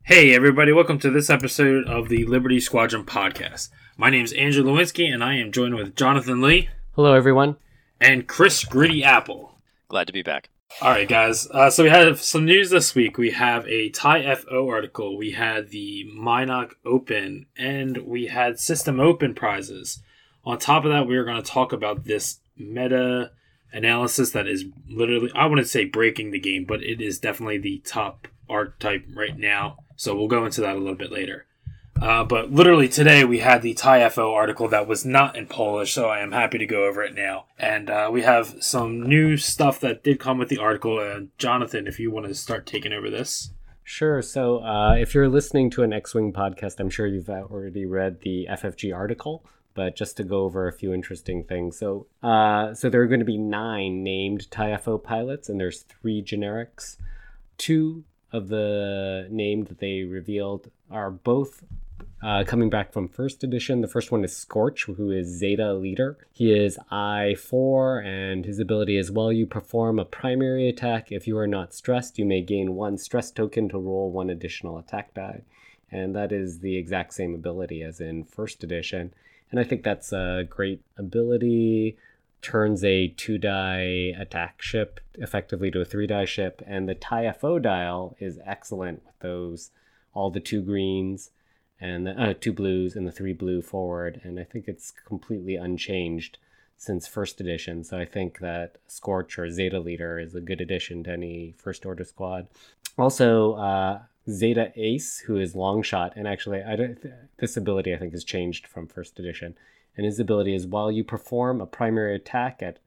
Hey everybody, welcome to this episode of the Liberty Squadron podcast. My name is Andrew Lewinsky and I am joined with Jonathan Lee. Hello everyone. And Chris Gritty Apple. Glad to be back. Alright guys, so we have some news this week. We have a TIE FO article, we had the Minnoc Open, and we had System Open prizes. On top of that, we are going to talk about this meta analysis that is literally, I wouldn't say breaking the game, but it is definitely the top archetype right now. So we'll go into that a little bit later. But literally today we had the TIE FO article that was not in Polish, so I am happy to go over it now. And we have some new stuff that did come with the article. Jonathan, if you want to start taking over this. Sure. So if you're listening to an X-Wing podcast, I'm sure you've already read the FFG article. But just to go over a few interesting things. So there are going to be 9 named TIE FO pilots, and there's 3 generics. 2 of the named that they revealed are both coming back from first edition. The first one is Scorch, who is Zeta Leader. He is I-4, and his ability is, while you perform a primary attack, if you are not stressed, you may gain 1 stress token to roll 1 additional attack die. And that is the exact same ability as in first edition. And I think that's a great ability. Turns a 2-die attack ship effectively to a 3-die ship, and the TIE FO dial is excellent with those, all the 2 greens and the 2 blues and the 3 blue forward, and I think it's completely unchanged since first edition. So I think that Scorch or Zeta Leader is a good addition to any First Order squad. Also, Zeta Ace, who is Longshot, and actually this ability I think has changed from first edition. And his ability is, while you perform a primary attack at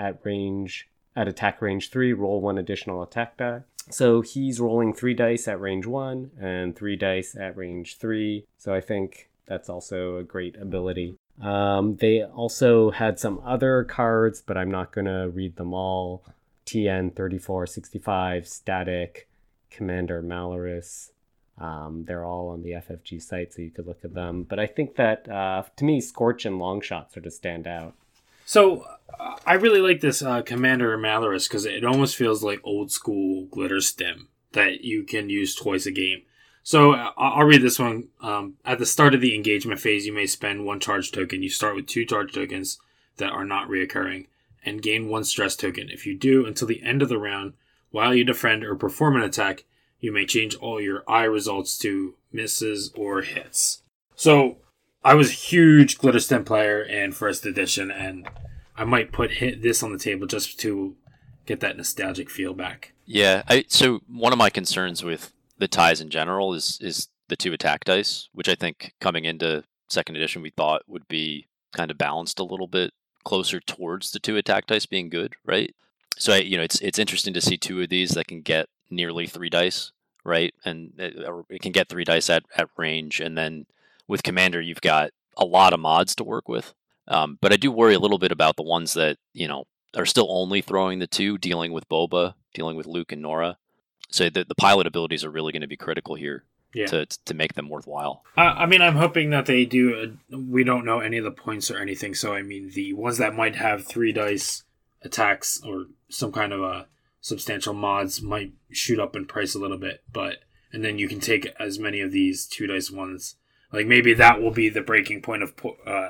attack range 3, roll 1 additional attack die. So he's rolling 3 dice at range 1 and 3 dice at range 3. So I think that's also a great ability. They also had some other cards, but I'm not going to read them all. TN 3465, Static, Commander Malorus. They're all on the FFG site, so you could look at them. But I think that, to me, Scorch and Longshot sort of stand out. So I really like this Commander Malorus because it almost feels like old school glitter stim that you can use twice a game. So I'll read this one. At the start of the engagement phase, you may spend 1 charge token. You start with 2 charge tokens that are not reoccurring and gain 1 stress token. If you do, until the end of the round, while you defend or perform an attack, you may change all your I results to misses or hits. So I was a huge Glitter Stem player in first edition, and I might put this on the table just to get that nostalgic feel back. Yeah, so one of my concerns with the ties in general is the 2 attack dice, which I think coming into second edition we thought would be kind of balanced a little bit closer towards the 2 attack dice being good, right? So it's interesting to see 2 of these that can get nearly 3 dice, right? And it can get 3 dice at range, and then with Commander you've got a lot of mods to work with. But I do worry a little bit about the ones that are still only throwing the 2, dealing with Boba, dealing with Luke and Nora. So the pilot abilities are really going to be critical here. Yeah. To make them worthwhile. I mean, I'm hoping that they do. We don't know any of the points or anything, so I mean, the ones that might have 3 dice attacks or some kind of a substantial mods might shoot up in price a little bit, and then you can take as many of these 2 dice ones. Like maybe that will be the breaking point of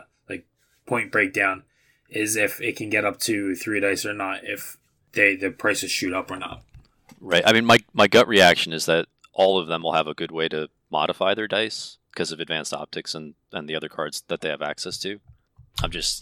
point breakdown, is if it can get up to 3 dice or not, if the prices shoot up or not. Right. I mean, my gut reaction is that all of them will have a good way to modify their dice because of advanced optics and the other cards that they have access to. I'm just,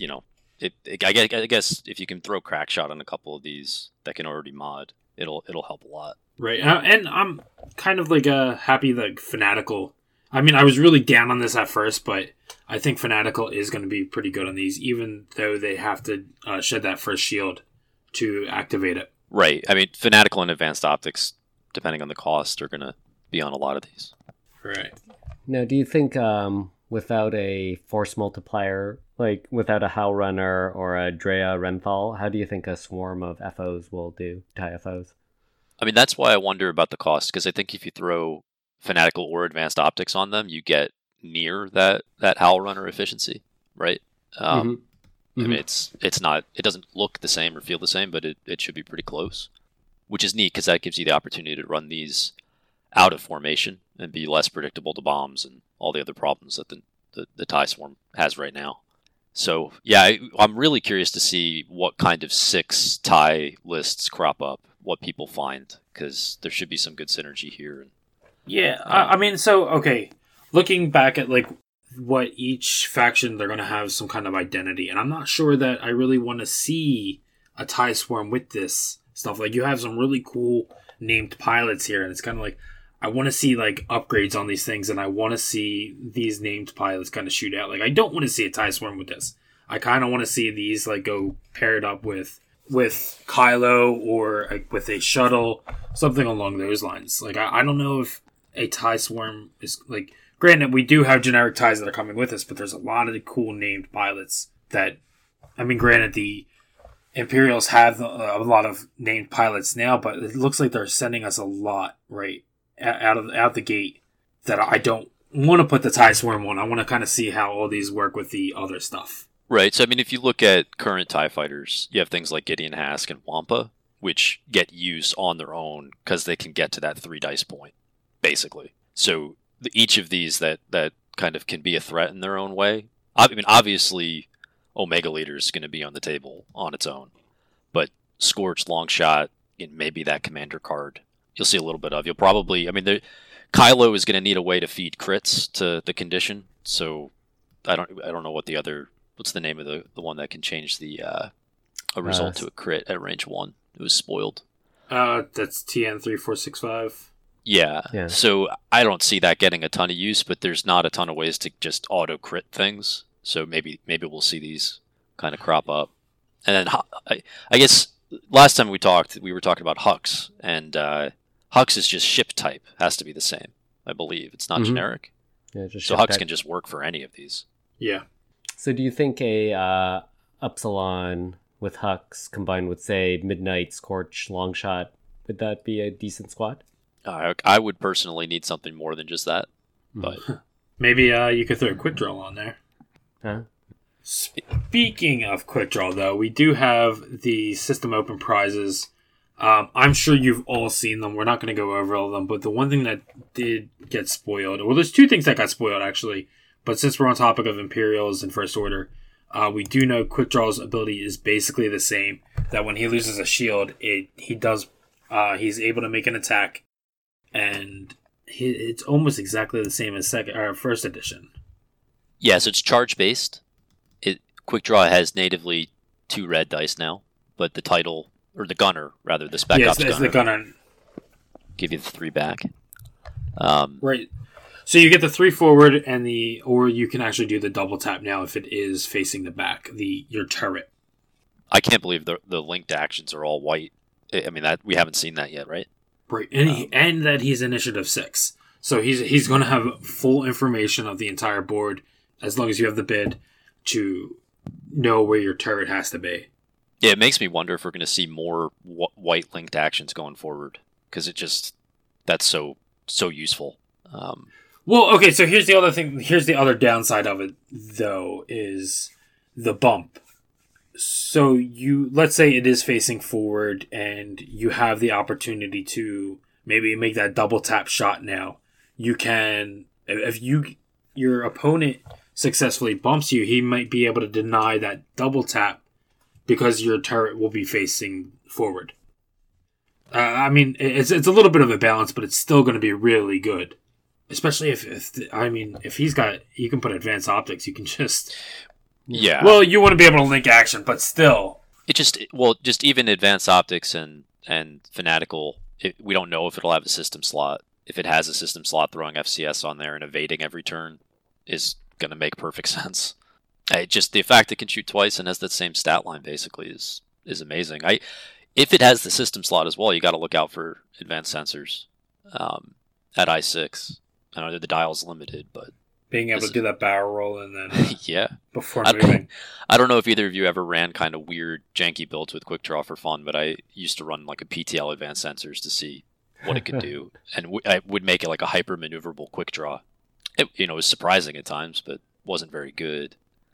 I guess if you can throw Crackshot on a couple of these that can already mod, it'll help a lot. Right, and I'm kind of happy that Fanatical. I mean, I was really down on this at first, but I think Fanatical is going to be pretty good on these, even though they have to shed that first shield to activate it. Right. I mean, Fanatical and Advanced Optics, depending on the cost, are going to be on a lot of these. Right. Now, do you think without a force multiplier, like without a Howl Runner or a Drea Renthal, how do you think a swarm of FOs will do, TIE FOs? I mean, that's why I wonder about the cost, because I think if you throw Fanatical or Advanced Optics on them, you get near that Howl Runner efficiency, right? I mean, it's not, it doesn't look the same or feel the same, but it should be pretty close, which is neat because that gives you the opportunity to run these out of formation and be less predictable to bombs and all the other problems that the TIE Swarm has right now. So, yeah, I'm really curious to see what kind of 6 TIE lists crop up, what people find, because there should be some good synergy here. Yeah, I mean, so, okay, looking back at, like, what each faction, they're going to have some kind of identity, and I'm not sure that I really want to see a TIE Swarm with this stuff. Like, you have some really cool named pilots here, and it's kind of like, I want to see, like, upgrades on these things, and I want to see these named pilots kind of shoot out. Like, I don't want to see a TIE Swarm with this. I kind of want to see these, like, go paired up with Kylo or like, with a shuttle, something along those lines. Like, I don't know if a TIE Swarm is, like, granted, we do have generic TIEs that are coming with us, but there's a lot of the cool named pilots that, I mean, granted, the Imperials have a lot of named pilots now, but it looks like they're sending us a lot, right? Out the gate, that I don't want to put the TIE Swarm on. I want to kind of see how all these work with the other stuff. Right. So, I mean, if you look at current TIE fighters, you have things like Gideon Hask and Wampa, which get use on their own because they can get to that 3 dice point, basically. So, each of these that kind of can be a threat in their own way. I mean, obviously, Omega Leader is going to be on the table on its own, but Scorch, Long Shot, and maybe that Commander card, you'll see a little bit of. You'll probably, I mean, Kylo is going to need a way to feed crits to the condition. So I don't know what's the name of the one that can change a result to a crit at range 1. It was spoiled. That's TN3465. Yeah. So I don't see that getting a ton of use, but there's not a ton of ways to just auto crit things. So maybe we'll see these kind of crop up. And then I guess last time we were talking about Hux, and Hux is just ship type, has to be the same, I believe. It's not generic. Yeah, just so Hux can just work for any of these. Yeah. So do you think a Upsilon with Hux combined with, say, Midnight, Scorch, Longshot, would that be a decent squad? I would personally need something more than just that. But maybe you could throw a quick draw on there. Huh? Speaking of quick draw, though, we do have the system open prizes. I'm sure you've all seen them. We're not going to go over all of them, but the one thing that did get spoiled, well, there's 2 things that got spoiled, actually. But since we're on topic of Imperials and First Order, we do know Quick Draw's ability is basically the same. That when he loses a shield, he's able to make an attack, and it's almost exactly the same as First Edition. Yeah, so it's charge based. Quick Draw has natively 2 red dice now, but the title, or the gunner rather, the spec ops gunner. It's the gunner. Give you the 3 back. Right. So you get the 3 forward, or you can actually do the double tap now if it is facing the back, your turret. I can't believe the linked actions are all white. I mean, that we haven't seen that yet, right? Right, and that he's Initiative 6. So he's going to have full information of the entire board as long as you have the bid to know where your turret has to be. Yeah, it makes me wonder if we're going to see more white linked actions going forward, because that's so useful. Well, okay, so here's the other thing. Here's the other downside of it, though, is the bump. So let's say it is facing forward, and you have the opportunity to maybe make that double tap shot now. You can, if your opponent successfully bumps you, he might be able to deny that double tap because your turret will be facing forward. I mean, it's a little bit of a balance, but it's still going to be really good. Especially if he's got, you can put advanced optics, you can just... Yeah. Well, you want to be able to link action, but still. Just even advanced optics and fanatical, we don't know if it'll have a system slot. If it has a system slot, throwing FCS on there and evading every turn is going to make perfect sense. Just the fact it can shoot twice and has that same stat line basically is amazing. If it has the system slot as well, you got to look out for advanced sensors at I6. I know the dial's limited, but being able to do that barrel roll and then yeah, before moving. I don't know if either of you ever ran kind of weird janky builds with Quick Draw for fun, but I used to run like a PTL advanced sensors to see what it could do, and I would make it like a hyper maneuverable Quick Draw. It was surprising at times, but wasn't very good.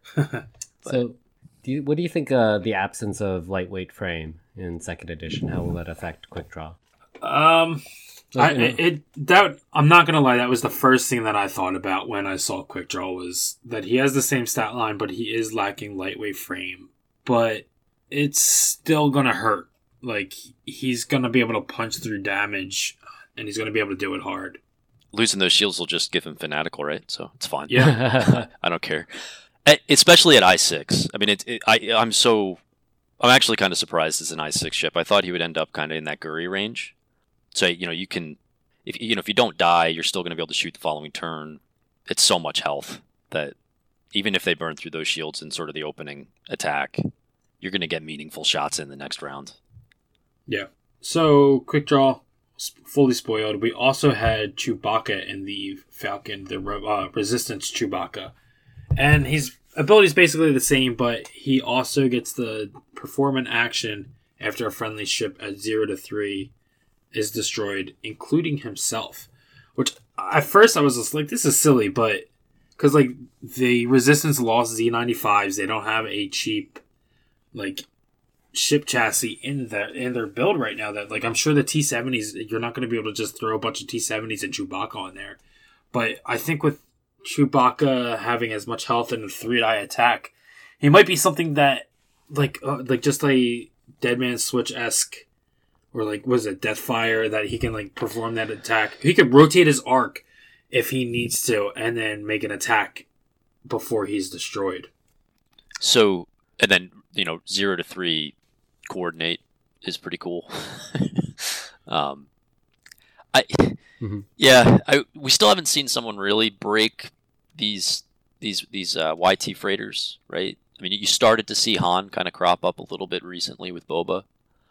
So, what do you think the absence of lightweight frame in 2nd edition? How will that affect Quick Draw? I'm not gonna lie, that was the first thing that I thought about when I saw Quick Draw, was that he has the same stat line, but he is lacking lightweight frame. But it's still gonna hurt. Like, he's gonna be able to punch through damage, and he's gonna be able to do it hard. Losing those shields will just give him fanatical, right? So it's fine. Yeah. I don't care. Especially at I6. I mean, I'm actually kind of surprised as an I6 ship. I thought he would end up kind of in that Guri range. So, you can, if you don't die, you're still going to be able to shoot the following turn. It's so much health that even if they burn through those shields in sort of the opening attack, you're going to get meaningful shots in the next round. Yeah. So, Quick Draw, fully spoiled. We also had Chewbacca in the Falcon, the Resistance Chewbacca. And his ability is basically the same, but he also gets the perform an action after a friendly ship at 0 to 3 is destroyed, including himself. Which, at first I was just like, this is silly, but... Because, like, the Resistance lost Z95s, they don't have a cheap, like, ship chassis in their build right now. That, like, I'm sure the T-70s, you're not going to be able to just throw a bunch of T-70s and Chewbacca on there. But I think with Chewbacca having as much health in a 3-die attack, he might be something that, like just a Deadman Switch-esque, or like, was it Deathfire, that he can, like, perform that attack. He could rotate his arc if he needs to, and then make an attack before he's destroyed. So, and then, 0 to 3 coordinate is pretty cool. We still haven't seen someone really break these YT freighters, right? I mean, you started to see Han kind of crop up a little bit recently with Boba.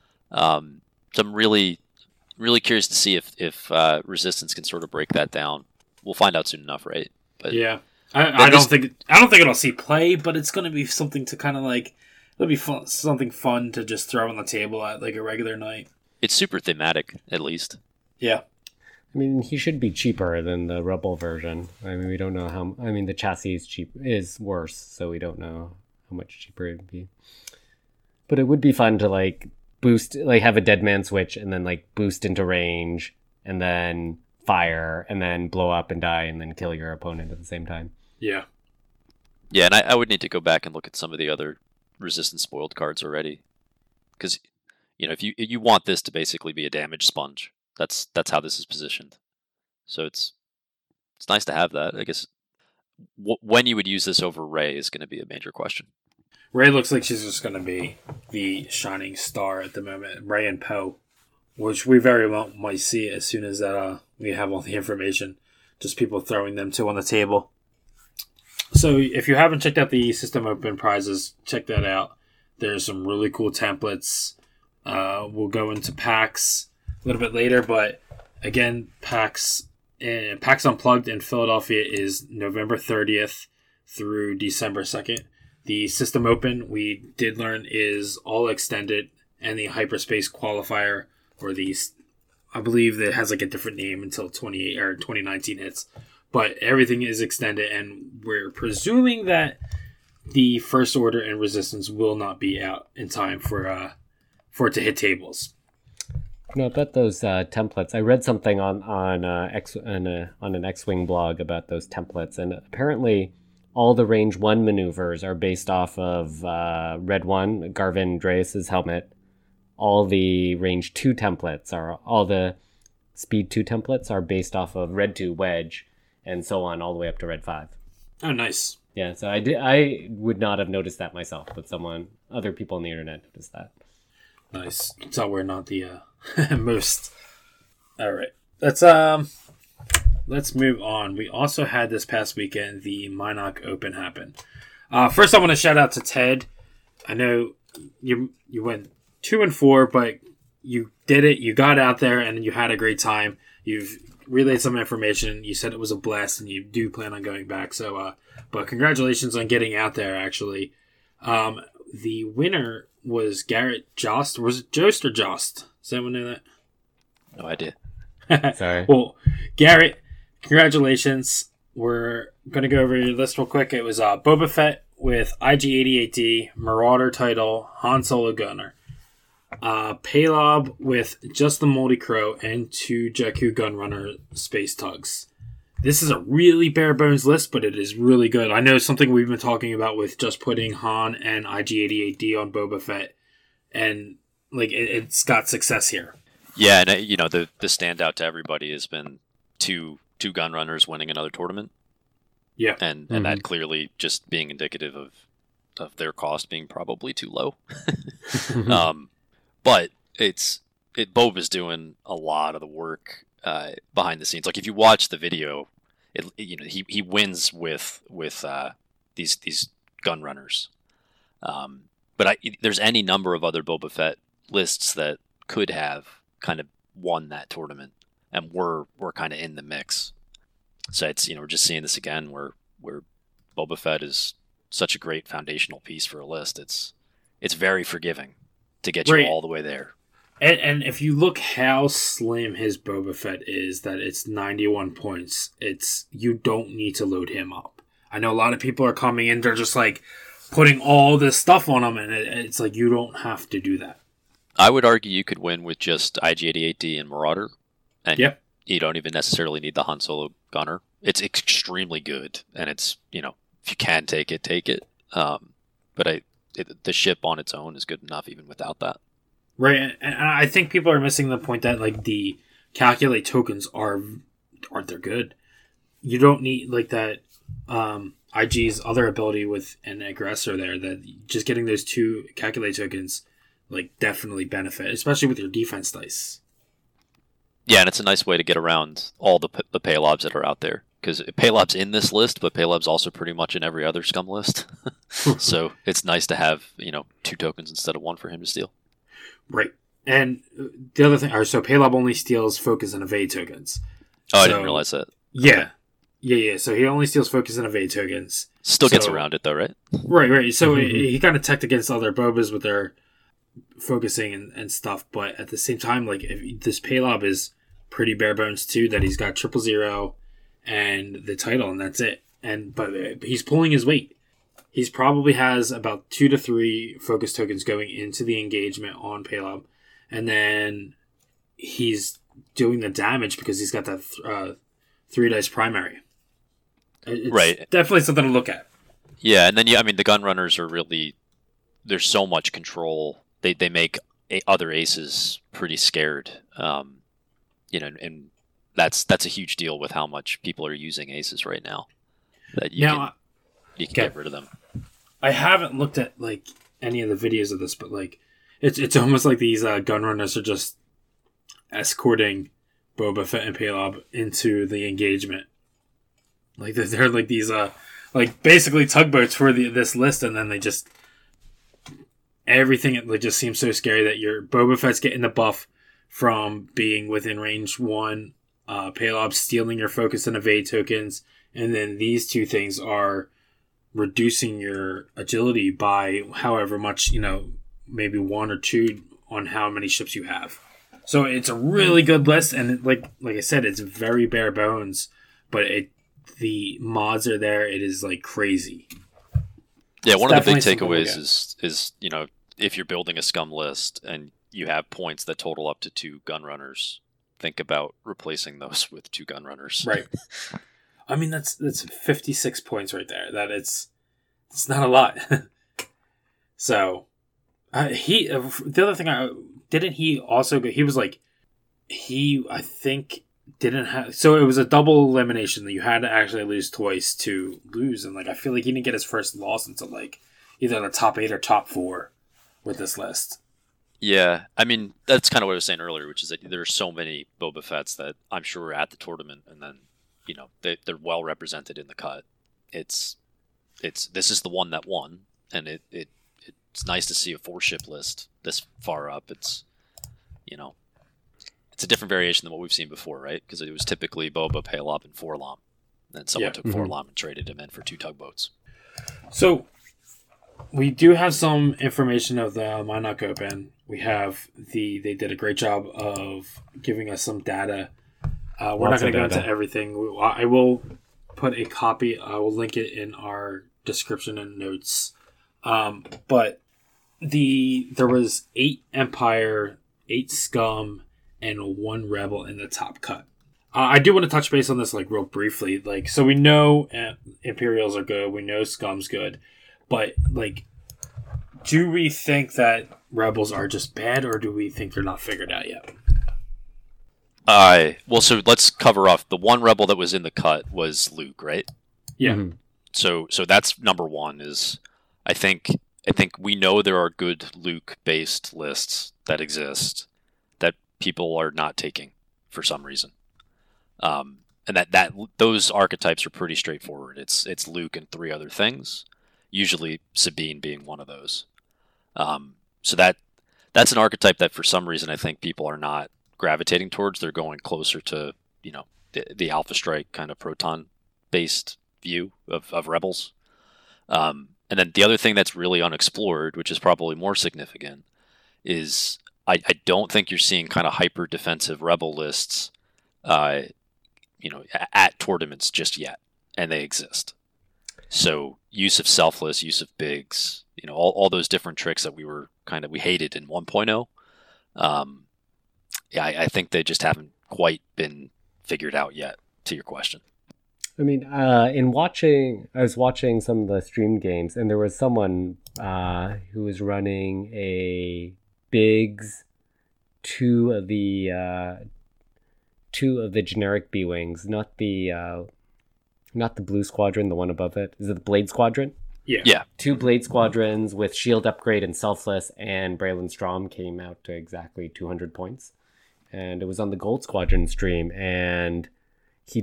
So I'm really, really curious to see if Resistance can sort of break that down. We'll find out soon enough, right? But yeah, I don't think it'll see play, but it's going to be something to kind of like, it'll be fun, something fun to just throw on the table at like a regular night. It's super thematic, at least. Yeah. I mean, he should be cheaper than the Rebel version. I mean, we don't know how. I mean, the chassis is worse, so we don't know how much cheaper it would be. But it would be fun to like boost, like have a Deadman switch, and then like boost into range, and then fire, and then blow up and die, and then kill your opponent at the same time. Yeah. Yeah, and I would need to go back and look at some of the other Resistance spoiled cards already, because if you want this to basically be a damage sponge. That's how this is positioned. So it's nice to have that. I guess when you would use this over Rey is going to be a major question. Rey looks like she's just going to be the shining star at the moment. Rey and Poe, which we very well might see as soon as that we have all the information. Just people throwing them two on the table. So if you haven't checked out the System Open prizes, check that out. There's some really cool templates. We'll go into packs a little bit later, but again, PAX Unplugged in Philadelphia is November 30th through December 2nd. The System Open, we did learn, is all extended, and the Hyperspace Qualifier, or I believe it has like a different name until 2019 hits, but everything is extended, and we're presuming that the First Order and Resistance will not be out in time for it to hit tables. About those templates, I read something on an X-Wing blog about those templates, and apparently all the Range 1 maneuvers are based off of Red 1, Garvin Dreis' helmet. All the Range 2 templates all the Speed 2 templates are based off of Red 2 Wedge, and so on, all the way up to Red 5. Oh, nice. Yeah, so I would not have noticed that myself, but other people on the internet noticed that. Nice. So we're not the most. All right. Let's move on. We also had this past weekend the Minok Open happen. First, I want to shout out to Ted. I know you went 2-4, but you did it. You got out there and you had a great time. You've relayed some information. You said it was a blast, and you do plan on going back. So, but congratulations on getting out there. Actually, the winner was Garrett Jost. Was it Jost or Jost? Does anyone know that? No idea. Sorry. Well, Garrett, congratulations. We're going to go over your list real quick. It was Boba Fett with IG-88D, Marauder title, Han Solo Gunner. Paylob with just the Moldy Crow and 2 Jakku Gunrunner space tugs. This is a really bare bones list, but it is really good. I know something we've been talking about with just putting Han and IG-88D on Boba Fett, and like it's got success here. Yeah, and you know the standout to everybody has been two Gunrunners winning another tournament. Yeah, and that clearly just being indicative of their cost being probably too low. But Boba's doing a lot of the work behind the scenes. Like if you watch the video, he wins with these Gunrunners. But there's any number of other Boba Fett lists that could have kind of won that tournament, and we're kind of in the mix. So it's we're just seeing this again where Boba Fett is such a great foundational piece for a list. It's very forgiving to get you all the way there. And if you look how slim his Boba Fett is, that it's 91 points, you don't need to load him up. I know a lot of people are coming in, they're just like putting all this stuff on him, and it's like you don't have to do that. I would argue you could win with just IG-88D and Marauder, and you don't even necessarily need the Han Solo gunner. It's extremely good, and it's if you can take it, take it. But the ship on its own is good enough even without that. Right, and I think people are missing the point that like the calculate tokens aren't they're good. You don't need like that IG's other ability with an aggressor there, that just getting those 2 calculate tokens like definitely benefit, especially with your defense dice. Yeah, and it's a nice way to get around all the Paylobs that are out there. Because Paylob's in this list, but Paylob's also pretty much in every other scum list. So it's nice to have 2 tokens instead of 1 for him to steal. Right. And the other thing, so Paylob only steals focus and evade tokens. Oh, I didn't realize that. Yeah. Okay. Yeah. So he only steals focus and evade tokens. Still gets around it though, right? Right. So he kind of teched against other Bobas with their focusing and stuff, but at the same time, like this Paylob is pretty bare bones too, that he's got 000 and the title, and that's it. But he's pulling his weight. He's probably has about 2 to 3 focus tokens going into the engagement on Paylob, and then he's doing the damage because he's got that 3 dice primary. It's definitely something to look at. Yeah, and then the Gunrunners are really, there's so much control. They make other aces pretty scared. And that's a huge deal with how much people are using aces right now. That you can get rid of them. I haven't looked at like any of the videos of this, but like it's almost like these Gunrunners are just escorting Boba Fett and Paylob into the engagement. Like they're like these like basically tugboats for this list, and then they just everything like just seems so scary that your Boba Fett's getting the buff from being within range 1, Paylob stealing your focus and evade tokens, and then these 2 things are reducing your agility by however much, maybe 1 or 2 on how many ships you have. So it's a really good list, and like I said, it's very bare bones, but the mods are there. It is like crazy. Yeah, one of the big takeaways is if you're building a scum list and you have points that total up to 2 Gunrunners, think about replacing those with 2 Gunrunners. Right. I mean, that's 56 points right there. It's not a lot. So the other thing didn't he also go? He was like I think didn't have. So it was a double elimination that you had to actually lose twice to lose, and like I feel like he didn't get his first loss until like either the top 8 or top 4 with this list. Yeah, I mean that's kind of what I was saying earlier, which is that there are so many Boba Fetts that I'm sure are at the tournament, and then they're well represented in the cut. This is the one that won, and it's nice to see a 4-ship list this far up. It's it's a different variation than what we've seen before, right? Because it was typically Boba, Paylob, and 4-LOM. Then someone took 4-LOM and traded him in for 2 tugboats. So we do have some information of the Minok Open. We have they did a great job of giving us some data. We're not going to go into everything. I will put a copy. I will link it in our description and notes. But there was 8 Empire, 8 Scum, and 1 Rebel in the top cut. I do want to touch base on this like real briefly. Like, so we know Imperials are good, we know Scum's good, but like, do we think that Rebels are just bad, or do we think they're not figured out yet? Well, so let's cover off the one Rebel that was in the cut was Luke, right? Yeah. Mhm. So that's number one. Is I think we know there are good Luke based lists that exist that people are not taking for some reason. And that those archetypes are pretty straightforward. It's Luke and 3 other things, usually Sabine being one of those. So that's an archetype that for some reason I think people are not gravitating towards. They're going closer to the Alpha Strike kind of proton based view of Rebels. And then the other thing that's really unexplored, which is probably more significant, is I don't think you're seeing kind of hyper defensive Rebel lists at tournaments just yet, and they exist. So use of Selfless, use of Biggs, all those different tricks that we hated in 1.0. I think they just haven't quite been figured out yet, to your question. I mean, I was watching some of the stream games, and there was someone who was running a Biggs, two of the generic B-Wings, not the Blue Squadron, the one above it. Is it the Blade Squadron? Yeah. 2 Blade Squadrons with Shield Upgrade and Selfless, and Braylon Strom came out to exactly 200 points. And it was on the Gold Squadron stream, and he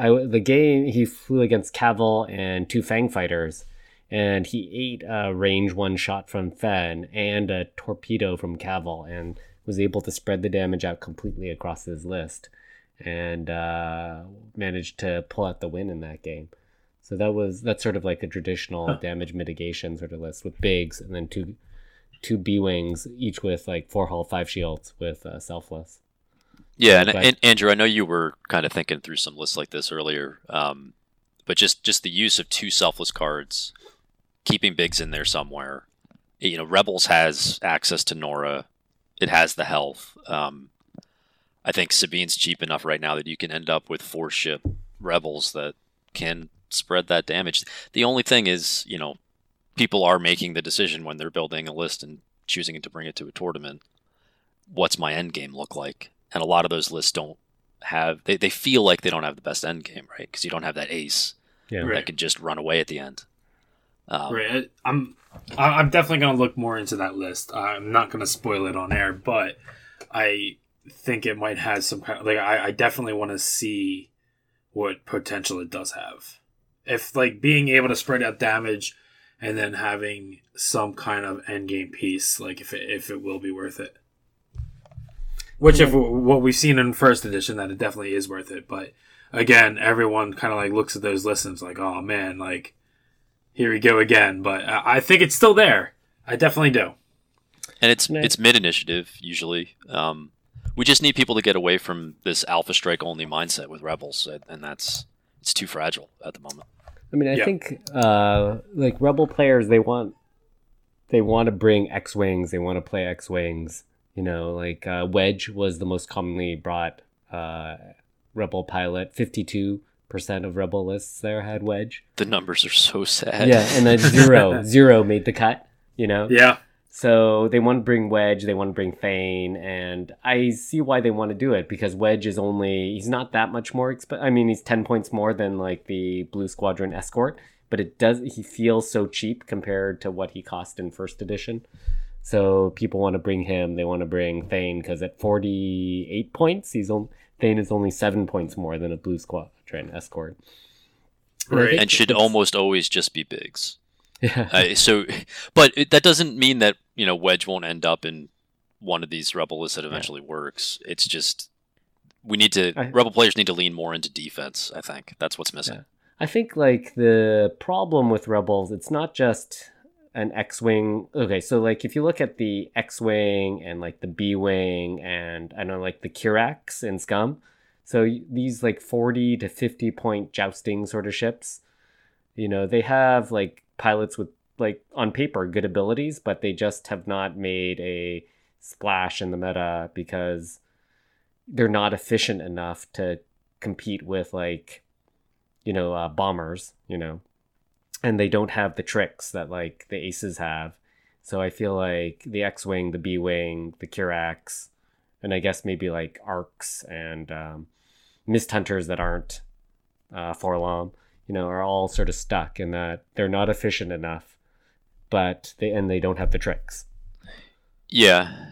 flew against Cavill and 2 Fang Fighters, and he ate a range 1 shot from Fen and a torpedo from Cavill, and was able to spread the damage out completely across his list, and managed to pull out the win in that game. So that's sort of like a traditional damage mitigation sort of list with Biggs, and then two B-Wings, each with like 4 hull, 5 shields with Selfless. Yeah, and Andrew, I know you were kind of thinking through some lists like this earlier, but just the use of 2 Selfless cards, keeping Biggs in there somewhere. Rebels has access to Nora. It has the health. I think Sabine's cheap enough right now that you can end up with 4-ship Rebels that can spread that damage. The only thing is, people are making the decision when they're building a list and choosing to bring it to a tournament. What's my end game look like? And a lot of those lists don't have. They feel like they don't have the best end game, right? Because you don't have that ace that can just run away at the end. Right. I'm definitely going to look more into that list. I'm not going to spoil it on air, but I think it might have some kind of, like, I definitely want to see what potential it does have. If like being able to spread out damage and then having some kind of end game piece, like if it will be worth it. Which, if what we've seen in first edition, that it definitely is worth it. But again, everyone kind of like looks at those lists and is like, oh man, like here we go again. But I think it's still there. I definitely do. And it's mid initiative usually. We just need people to get away from this Alpha Strike only mindset with Rebels, and it's too fragile at the moment. I mean, I think like Rebel players, they want to bring X-Wings, they want to play X-Wings. Wedge was the most commonly brought Rebel pilot. 52% of Rebel lists there had Wedge. The numbers are so sad. Yeah, and then zero made the cut. Yeah. So they want to bring Wedge, they want to bring Thane, and I see why they want to do it, because Wedge is he's not that much more he's 10 points more than like the Blue Squadron Escort, but he feels so cheap compared to what he cost in first edition. So people want to bring him, they want to bring Thane, because at 48 points, Thane is only 7 points more than a Blue Squadron Escort. Right. And should almost always just be Biggs. Yeah. But that doesn't mean that Wedge won't end up in one of these Rebel lists that eventually works. It's just Rebel players need to lean more into defense. I think that's what's missing. Yeah. I think like the problem with Rebels, it's not just an X-Wing. Okay, so like if you look at the X-Wing and like the B-Wing and I know like the Kirax in Scum, so these like 40 to 50 point jousting sort of ships, they have like pilots with like on paper, good abilities, but they just have not made a splash in the meta because they're not efficient enough to compete with like, bombers, and they don't have the tricks that like the aces have. So I feel like the X-Wing, the B-Wing, the Kirax, and I guess maybe like Arcs and Mist Hunters that aren't Forlom, are all sort of stuck in that they're not efficient enough, but they don't have the tricks. Yeah.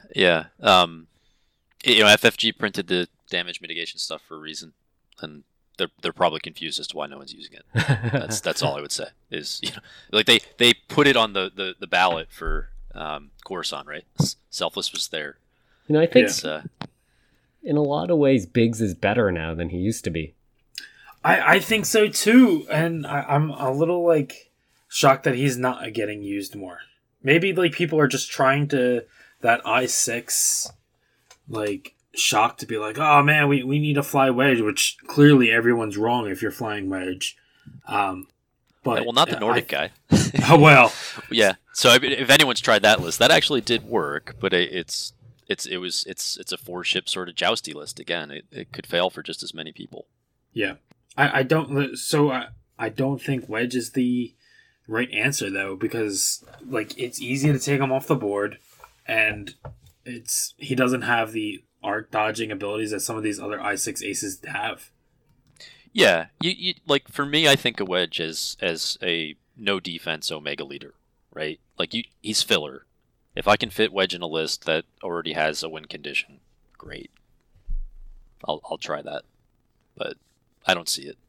FFG printed the damage mitigation stuff for a reason, and they're probably confused as to why no one's using it. That's all I would say. Is like they put it on the ballot for Coruscant, right? Selfless was there. I think in a lot of ways, Biggs is better now than he used to be. I think so too, and I'm a little like shocked that he's not getting used more. Maybe like people are just trying to that I6 like shock to be like, oh man, we need to fly wedge, which clearly everyone's wrong if you're flying wedge. But not the Nordic guy. Oh well, yeah. So if anyone's tried that list, that actually did work, but it's a 4-ship sort of jousty list again. It could fail for just as many people. Yeah, I don't think wedge is the right answer though, because like it's easy to take him off the board, and he doesn't have the arc dodging abilities that some of these other I6 aces have. Yeah, you like for me, I think of wedge as a no defense Omega leader, right? Like he's filler. If I can fit wedge in a list that already has a win condition, great. I'll try that, but I don't see it.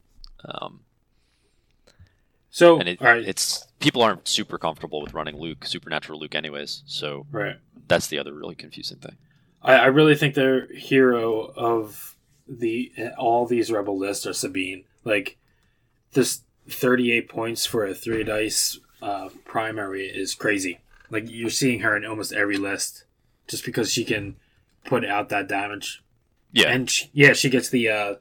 All right. It's people aren't super comfortable with running Luke, Supernatural Luke, anyways. So right. That's the other really confusing thing. I really think the hero of all these Rebel lists are Sabine. Like this 38 points for a 3 dice primary is crazy. Like you're seeing her in almost every list just because she can put out that damage. Yeah, and she gets the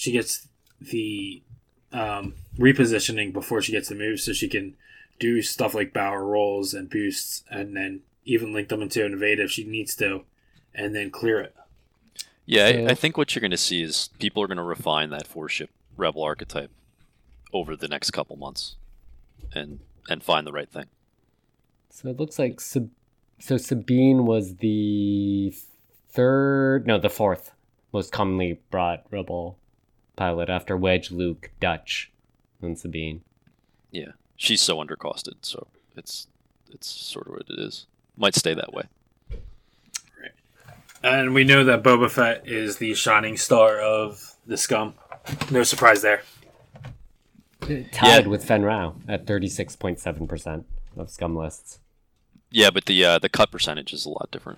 repositioning before she gets the move, so she can do stuff like Bower rolls and boosts, and then even link them into an evade if she needs to, and then clear it. Yeah, I think what you're going to see is people are going to refine that 4-ship Rebel archetype over the next couple months, and find the right thing. So it looks like Sabine was the fourth most commonly brought Rebel pilot after Wedge, Luke, Dutch, and Sabine. Yeah, she's so undercosted, so it's sort of what it is. Might stay that way. Right. And we know that Boba Fett is the shining star of the scum. No surprise there. Tied with Fen Rao at 36.7% of scum lists. Yeah, but the cut percentage is a lot different.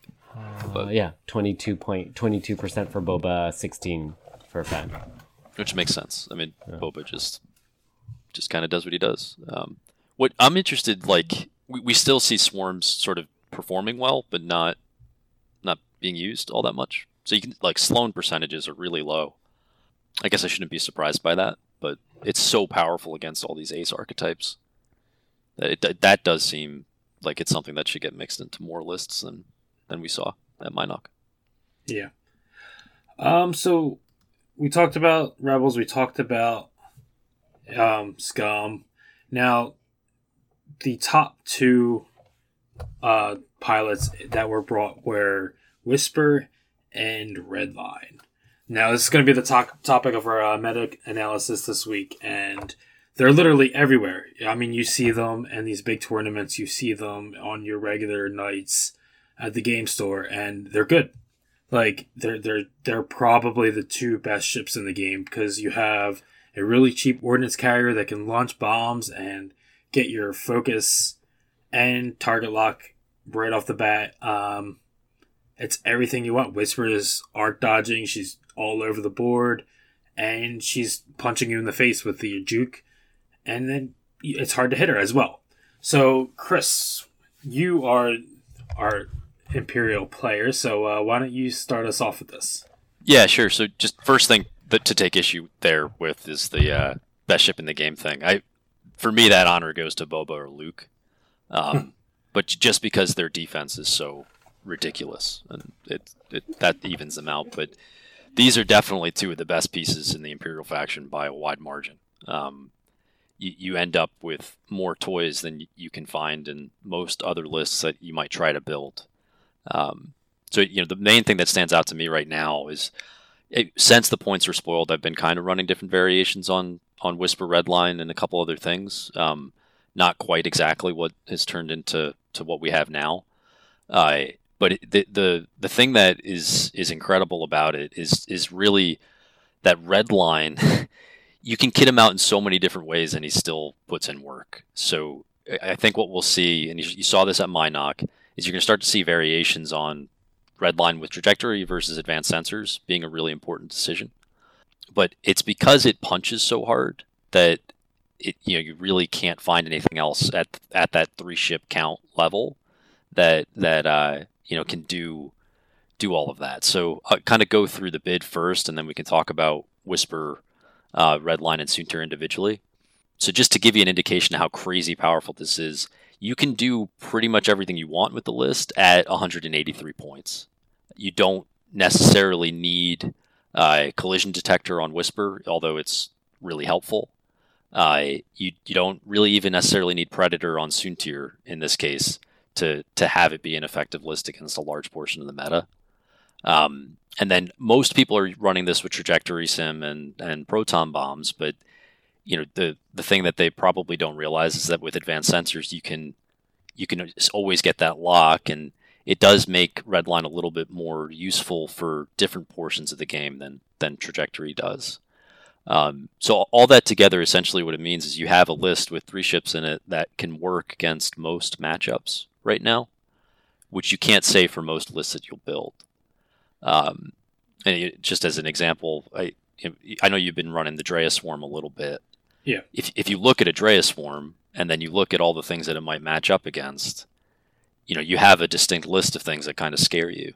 22% for Boba, 16 for Fen. Which makes sense. I mean, Boba just kind of does what he does. What I'm interested, like, we still see swarms sort of performing well, but not being used all that much. So you can, like, Sloan percentages are really low. I guess I shouldn't be surprised by that, but it's so powerful against all these ace archetypes that does seem like it's something that should get mixed into more lists than we saw at Minok. Yeah. So we talked about Rebels. We talked about Scum. Now, the top 2 pilots that were brought were Whisper and Redline. Now, this is going to be the topic of our meta analysis this week, and they're literally everywhere. I mean, you see them in these big tournaments. You see them on your regular nights at the game store, and they're good. Like, they're probably the 2 best ships in the game because you have a really cheap ordnance carrier that can launch bombs and get your focus and target lock right off the bat. It's everything you want. Whisper is arc dodging. She's all over the board, and she's punching you in the face with the juke, and then it's hard to hit her as well. So, Chris, you are our Imperial player, so why don't you start us off with this? Yeah, sure. So just first thing to take issue there with is the best ship in the game thing. For me, that honor goes to Boba or Luke. But just because their defense is so ridiculous, and that evens them out. But these are definitely two of the best pieces in the Imperial faction by a wide margin. You end up with more toys than you can find in most other lists that you might try to build. So the main thing that stands out to me right now is, since the points were spoiled, I've been kind of running different variations on Whisper Redline and a couple other things. Not quite exactly what has turned into what we have now. But the thing that is incredible about it is really that Redline. You can kit him out in so many different ways, and he still puts in work. So I think what we'll see, and you saw this at Minok, is you're going to start to see variations on Redline with trajectory versus advanced sensors being a really important decision. But it's because it punches so hard that you really can't find anything else at that 3-ship count level that can do all of that. So I'll kind of go through the bid first, and then we can talk about Whisper, Redline, and Soontir individually. So just to give you an indication of how crazy powerful this is, you can do pretty much everything you want with the list at 183 points. You don't necessarily need a collision detector on Whisper, although it's really helpful. You don't really even necessarily need Predator on Soontir in this case to have it be an effective list against a large portion of the meta. And then most people are running this with trajectory sim and proton bombs, but the thing that they probably don't realize is that with advanced sensors you can always get that lock, and it does make Redline a little bit more useful for different portions of the game than trajectory does. So all that together, essentially what it means is you have a list with 3 ships in it that can work against most matchups right now, which you can't say for most lists that you'll build. And just as an example, I know you've been running the Drea Swarm a little bit. Yeah. If you look at a Drea Swarm and then you look at all the things that it might match up against, you have a distinct list of things that kind of scare you.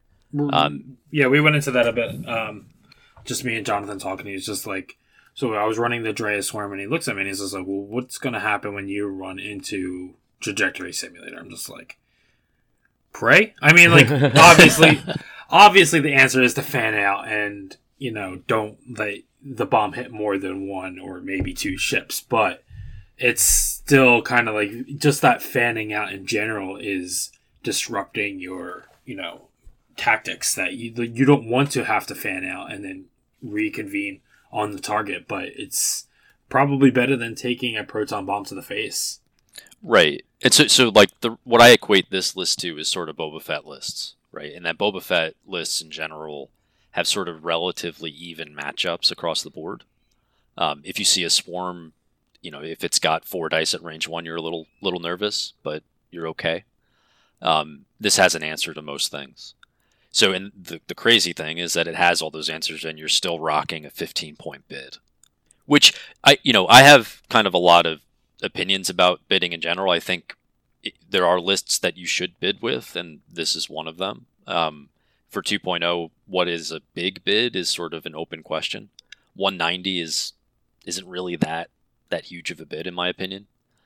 Yeah, we went into that a bit. Just me and Jonathan talking. He's just like, so I was running the Drea Swarm, and he looks at me and he's just like, well, what's going to happen when you run into Trajectory Simulator? I'm just like, pray? I mean, like, obviously the answer is to fan out and, don't let the bomb hit more than 1 or maybe 2 ships. But it's still kind of like, just that fanning out in general is disrupting your, tactics, that you don't want to have to fan out and then reconvene on the target. But it's probably better than taking a proton bomb to the face. Right. And so like what I equate this list to is sort of Boba Fett lists, right? And that Boba Fett lists in general have sort of relatively even matchups across the board. If you see a swarm, if it's got 4 dice at range 1, you're a little nervous, but you're okay. This has an answer to most things. So, and the crazy thing is that it has all those answers, and you're still rocking a 15-point bid, which I have kind of a lot of opinions about bidding in general. I think there are lists that you should bid with, and this is one of them. For 2.0, what is a big bid is sort of an open question. 190 isn't really that huge of a bid, in my opinion.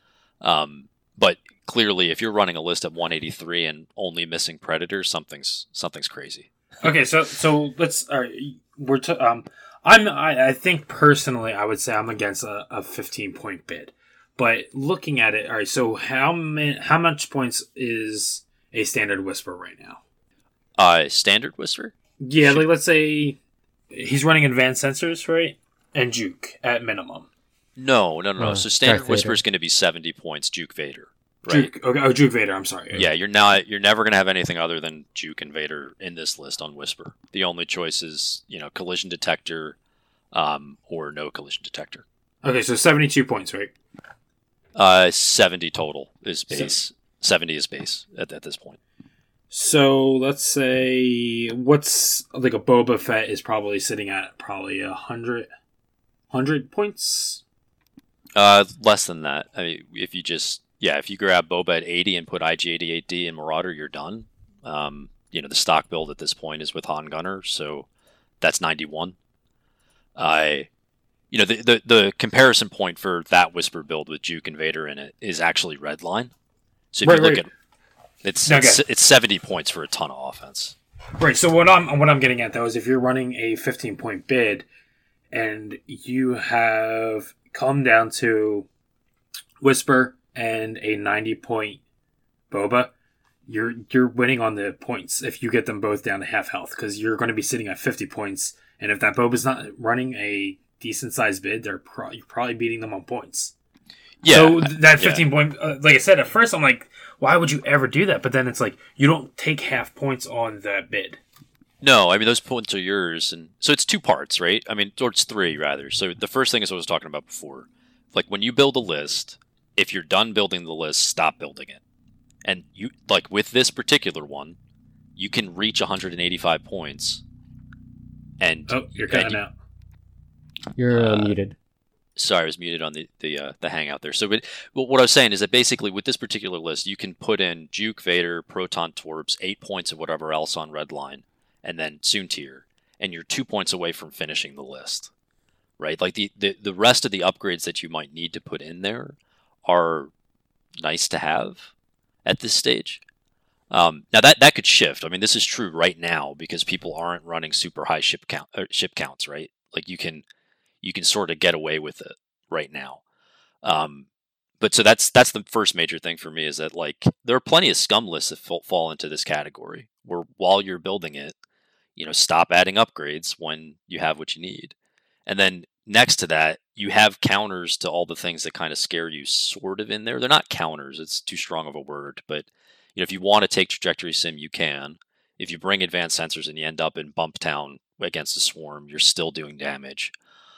But clearly, if you're running a list at 183 and only missing Predators, something's crazy. Okay, so let's. All right, I think personally, I would say I'm against a 15-point bid. But looking at it, all right. So how much points is a standard Whisper right now? Standard Whisper? Yeah, like let's say he's running advanced sensors, right? And Juke at minimum. No. So standard Whisper is going to be 70 points. Juke Vader, right? Juke Vader. I'm sorry. Yeah, you're never going to have anything other than Juke and Vader in this list on Whisper. The only choice is collision detector, or no collision detector. Okay, so 72 points, right? 70 total is base. 70 is base at this point. So let's say what's like a Boba Fett is probably sitting at 100 points. Less than that. I mean, if you grab Boba at 80 and put IG-88D and Marauder, you're done. The stock build at this point is with Han Gunner, so that's 91. The comparison point for that Whisper build with Juke and Vader in it is actually Redline. So if you look at it's 70 points for a ton of offense. Right. So what I'm getting at though is if you're running a 15-point bid and you have come down to Whisper and a 90-point Boba, you're winning on the points if you get them both down to half health, because you're going to be sitting at 50 points, and if that Boba's not running a decent sized bid, you're probably beating them on points. Yeah. So that 15 point, like I said at first, I'm like, why would you ever do that? But then it's like you don't take half points on that bid. No, I mean those points are yours, and so it's two parts, right? I mean, or it's three rather. So the first thing is what I was talking about before, like when you build a list, if you're done building the list, stop building it. And you, like with this particular one, you can reach 185 points. And you're cutting out. You're muted. Sorry, I was muted on the Hangout there. So, what I was saying is that basically with this particular list, you can put in Juke, Vader, Proton Torps, 8 points of whatever else on Redline, and then Soontir, and you're 2 points away from finishing the list, right? Like the rest of the upgrades that you might need to put in there are nice to have at this stage. Now that could shift. I mean, this is true right now because people aren't running super high ship counts, right? Like you can sort of get away with it right now. But so that's the first major thing for me is that like there are plenty of scum lists that fall into this category where while you're building it, stop adding upgrades when you have what you need. And then next to that, you have counters to all the things that kind of scare you sort of in there. They're not counters. It's too strong of a word. But if you want to take Trajectory Sim, you can. If you bring advanced sensors and you end up in Bump Town against a swarm, you're still doing damage.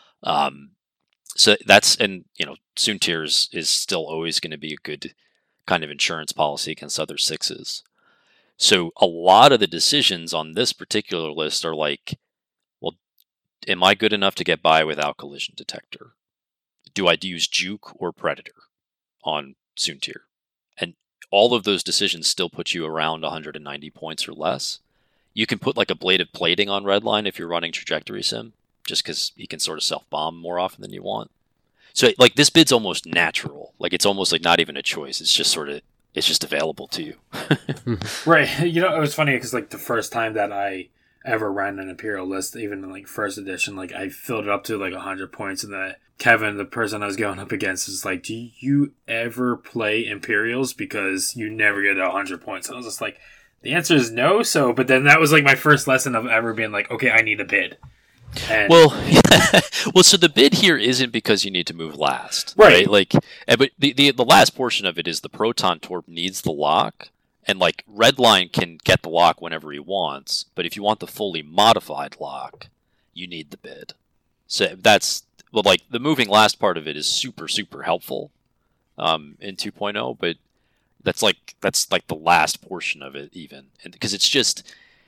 So that's, and Soontir is still always going to be a good kind of insurance policy against other sixes. So a lot of the decisions on this particular list are like, well, am I good enough to get by without Collision Detector? Do I use Juke or Predator on Soontir? And all of those decisions still put you around 190 points or less. You can put like a Blade of Plating on Redline if you're running Trajectory Sim, just because he can sort of self-bomb more often than you want. So like this bid's almost natural. Like it's almost like not even a choice. It's just available to you. Right. It was funny because like the first time that I ever ran an Imperial list, even in like first edition, like I filled it up to like 100 points, and that Kevin, the person I was going up against, was like, do you ever play Imperials? Because you never get 100 points. And I was just like, the answer is no. So, but then that was like my first lesson of ever being like, okay, I need a bid. And so the bid here isn't because you need to move last, right? Like, but the last portion of it is the Proton Torp needs the lock, and like Redline can get the lock whenever he wants, but if you want the fully modified lock, you need the bid. So that's like the moving last part of it is super super helpful in 2.0, but that's like the last portion of it even, and because it's just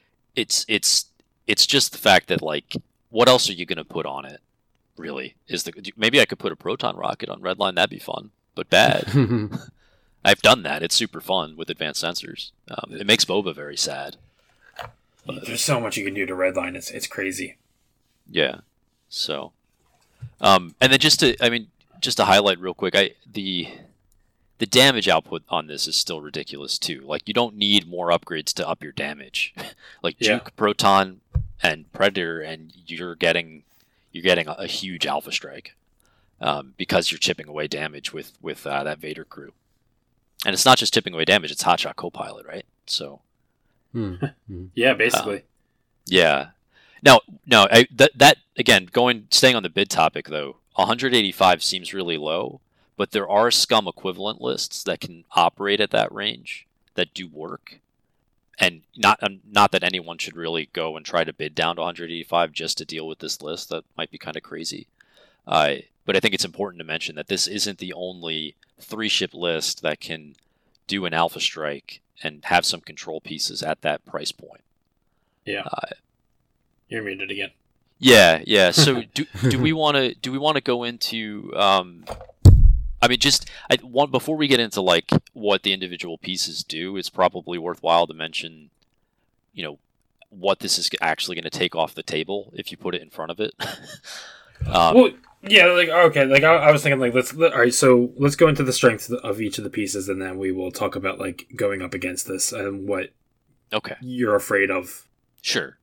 the fact that like. What else are you going to put on it, really? Maybe I could put a proton rocket on Redline. That'd be fun, but bad. I've done that. It's super fun with advanced sensors. It makes Boba very sad. But, there's so much you can do to Redline. It's crazy. Yeah. So, and then just to highlight real quick, the damage output on this is still ridiculous too. Like you don't need more upgrades to up your damage. Like Juke, Proton, and Predator, and you're getting a huge Alpha Strike because you're chipping away damage with that Vader crew, and it's not just chipping away damage; it's Hotshot Copilot, right? So, yeah, basically, yeah. No, that again, staying on the bid topic though, 185 seems really low, but there are scum equivalent lists that can operate at that range that do work. And not that anyone should really go and try to bid down to 185 just to deal with this list. That might be kind of crazy. But I think it's important to mention that this isn't the only 3-ship list that can do an Alpha Strike and have some control pieces at that price point. Yeah. You're muted again. Yeah. So do we want to go into? I mean, before we get into like what the individual pieces do, it's probably worthwhile to mention, what this is actually going to take off the table if you put it in front of it. Well, yeah, like okay, like I was thinking, like all right, so let's go into the strengths of each of the pieces, and then we will talk about like going up against this and what you're afraid of. Sure.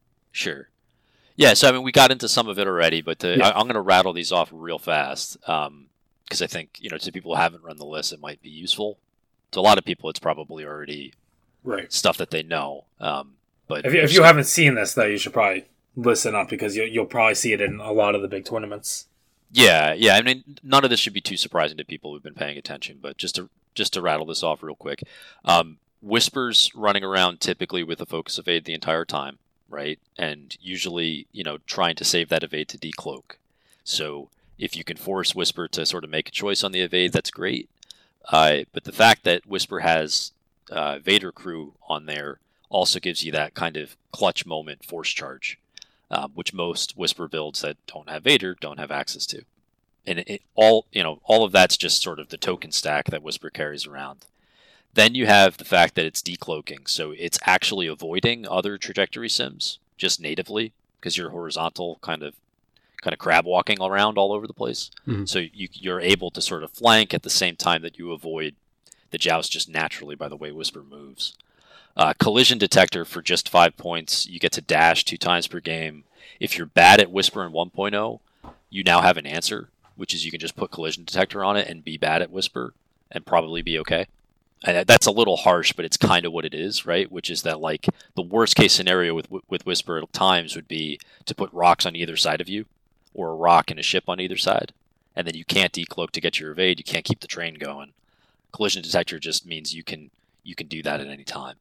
Yeah, so I mean, we got into some of it already, but I'm going to rattle these off real fast because I think to people who haven't run the list, it might be useful. To a lot of people, it's probably already stuff that they know. But if you haven't seen this, though, you should probably listen up because you'll probably see it in a lot of the big tournaments. Yeah. I mean, none of this should be too surprising to people who've been paying attention. But just to rattle this off real quick, Whisper's running around typically with a focus evade the entire time, right? And usually, trying to save that evade to decloak. So if you can force Whisper to sort of make a choice on the evade, that's great. But the fact that Whisper has Vader Crew on there also gives you that kind of clutch moment force charge, which most Whisper builds that don't have Vader don't have access to. And all of that's just sort of the token stack that Whisper carries around. Then you have the fact that it's decloaking, so it's actually avoiding other trajectory sims just natively because you're horizontal, kind of crab walking around all over the place. Mm-hmm. So you're able to sort of flank at the same time that you avoid the joust just naturally by the way Whisper moves. Collision detector for just 5 points. You get to dash 2 times per game. If you're bad at Whisper in 1.0, you now have an answer, which is you can just put collision detector on it and be bad at Whisper and probably be okay. And that's a little harsh, but it's kind of what it is, right? Which is that like the worst case scenario with Whisper at times would be to put rocks on either side of you, or a rock and a ship on either side, and then you can't decloak to get your evade. You can't keep the train going. Collision detector just means you can do that at any time.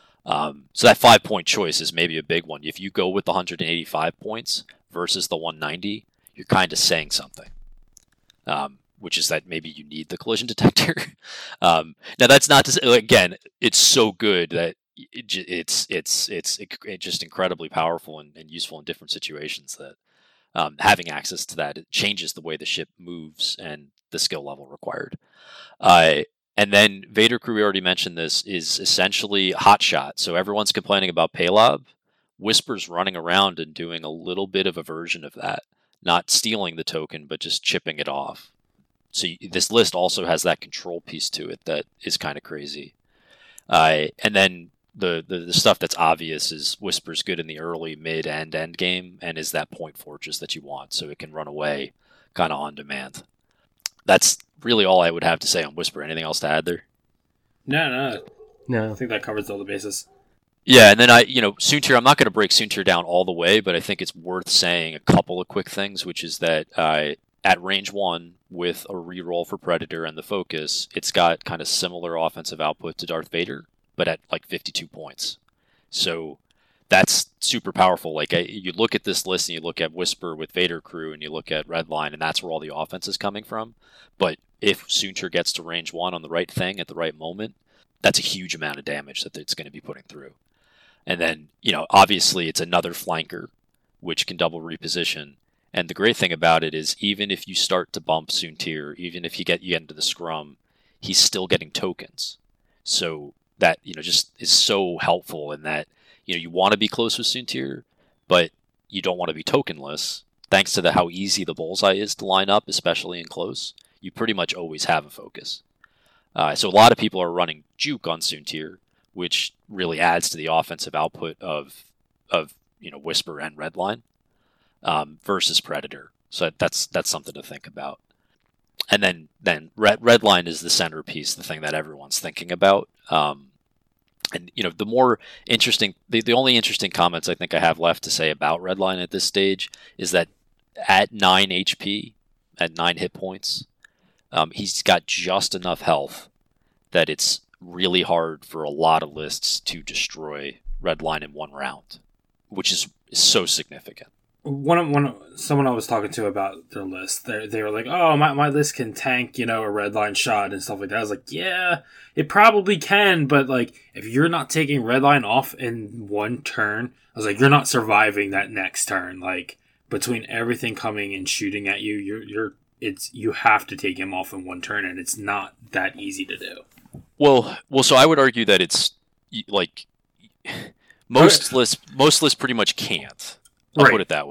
So that 5-point choice is maybe a big one. If you go with the 185 points versus the 190, you're kind of saying something. Which is that maybe you need the collision detector. Now that's not to say, again, it's so good that it's just incredibly powerful and useful in different situations that having access to that, it changes the way the ship moves and the skill level required. And then Vader Crew, we already mentioned this, is essentially hotshot. So everyone's complaining about Paylob. Whisper's running around and doing a little bit of a version of that. Not stealing the token, but just chipping it off. So this list also has that control piece to it that is kind of crazy. And then the stuff that's obvious is Whisper's good in the early, mid, and end game, and is that point fortress that you want, so it can run away kind of on demand. That's really all I would have to say on Whisper. Anything else to add there? No. I think that covers all the bases. Yeah, and then Soontir, I'm not going to break Soontir down all the way, but I think it's worth saying a couple of quick things, which is that at range 1, with a reroll for Predator and the focus, it's got kind of similar offensive output to Darth Vader, but at like 52 points. So that's super powerful. Like you look at this list and you look at Whisper with Vader Crew and you look at Redline, and that's where all the offense is coming from. But if Soontir gets to range 1 on the right thing at the right moment, that's a huge amount of damage that it's going to be putting through. And then, obviously it's another flanker, which can double reposition. And the great thing about it is even if you start to bump Soontir, even if you get into the scrum, he's still getting tokens. So that, just is so helpful in that, you want to be close with Soontir, but you don't want to be tokenless. Thanks to how easy the bullseye is to line up, especially in close, you pretty much always have a focus. So a lot of people are running Juke on Soontir, which really adds to the offensive output of Whisper and Redline. Versus Predator. So that's something to think about. And then Redline is the centerpiece, the thing that everyone's thinking about. And the more interesting, the only interesting comments I think I have left to say about Redline at this stage is that at 9 HP, at 9 hit points, he's got just enough health that it's really hard for a lot of lists to destroy Redline in one round, which is so significant. Someone I was talking to about their list, they were like, "Oh, my list can tank, a Redline shot and stuff like that." I was like, "Yeah, it probably can, but like if you're not taking Redline off in one turn, I was like, you're not surviving that next turn. Like between everything coming and shooting at you, you have to take him off in one turn, and it's not that easy to do." Well, so I would argue that it's like most lists pretty much can't. I'll put it that way.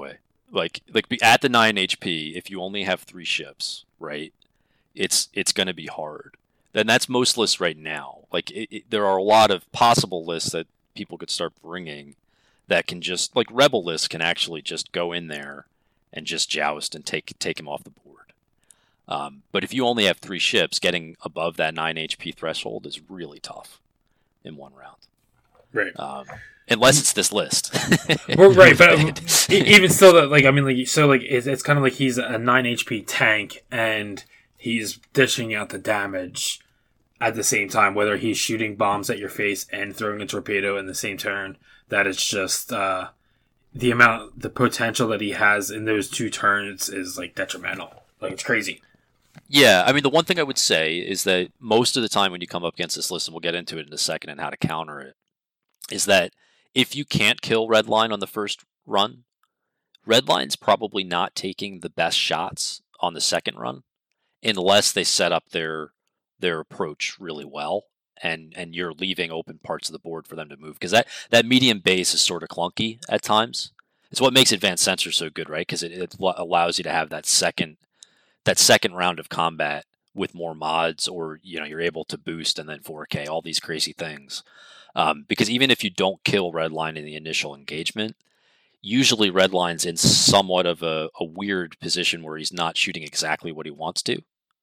at the 9 HP, if you only have 3 ships, right? It's going to be hard. Then that's most lists right now. Like there are a lot of possible lists that people could start bringing that can just, like, rebel lists can actually just go in there and just joust and take him off the board. But if you only have 3 ships, getting above that 9 HP threshold is really tough in one round. Right. Unless it's this list. Well, right, but even still, that, like, I mean, like, so, like, it's kind of like he's a 9 HP tank, and he's dishing out the damage at the same time, whether he's shooting bombs at your face and throwing a torpedo in the same turn. That it's just the potential that he has in those 2 turns is, like, detrimental. Like, it's crazy. Yeah, I mean, the one thing I would say is that most of the time when you come up against this list, and we'll get into it in a second and how to counter it, is that if you can't kill Redline on the first run, Redline's probably not taking the best shots on the second run unless they set up their approach really well, and you're leaving open parts of the board for them to move. Because that medium base is sort of clunky at times. It's what makes Advanced Sensor so good, right? Because it allows you to have that second round of combat with more mods, or you're able to boost and then 4K, all these crazy things. Because even if you don't kill Redline in the initial engagement, usually Redline's in somewhat of a weird position where he's not shooting exactly what he wants to.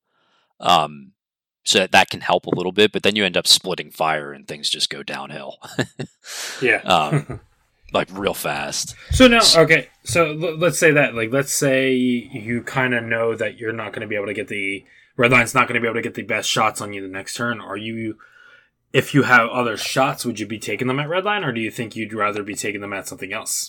So that can help a little bit, but then you end up splitting fire and things just go downhill. Yeah. Like real fast. So now, okay, so let's say that, like, let's say you kind of know that you're not going to be able to get Redline's not going to be able to get the best shots on you the next turn. If you have other shots, would you be taking them at Redline, or do you think you'd rather be taking them at something else?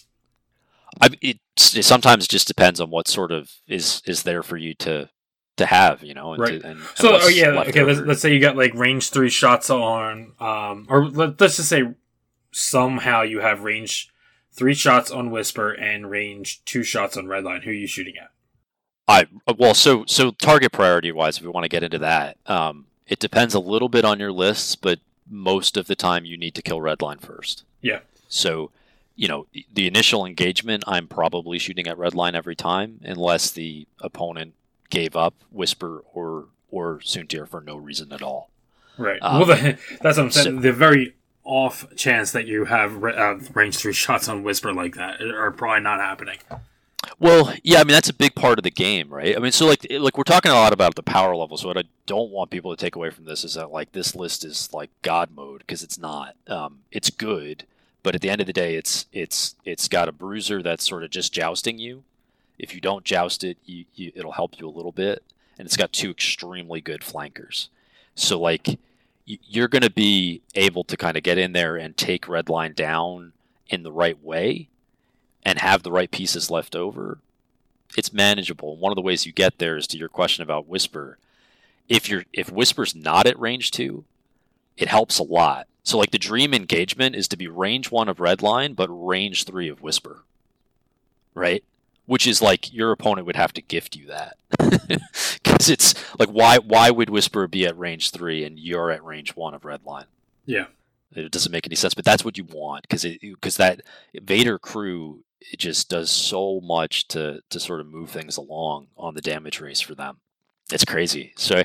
It sometimes just depends on what sort of is there for you to have, and right. And so, okay, let's say you got, like, range 3 shots on, or let's just say somehow you have range 3 shots on Whisper and range 2 shots on Redline. Who are you shooting at? So target priority wise, if we want to get into that, it depends a little bit on your lists, but most of the time you need to kill Redline first. Yeah. So, the initial engagement, I'm probably shooting at Redline every time, unless the opponent gave up Whisper or Soontir for no reason at all. Right. That's what I'm saying. The very off chance that you have range 3 shots on Whisper like that are probably not happening. Well, yeah, I mean, that's a big part of the game, right? I mean, so like we're talking a lot about the power level, so what I don't want people to take away from this is that, like, this list is like God mode, because it's not. It's good, but at the end of the day, it's got a bruiser that's sort of just jousting you. If you don't joust it, it'll help you a little bit, and it's got 2 extremely good flankers. So, like, you're going to be able to kind of get in there and take Redline down in the right way and have the right pieces left over. It's manageable. One of the ways you get there is to your question about Whisper. If Whisper's not at range 2, it helps a lot. So, like, the dream engagement is to be range 1 of Redline, but range 3 of Whisper. Right? Which is like your opponent would have to gift you that. Because it's like, why would Whisper be at range 3 and you're at range 1 of Redline? Yeah. It doesn't make any sense, but that's what you want, because that Vader crew, it just does so much to sort of move things along on the damage race for them. It's crazy. So,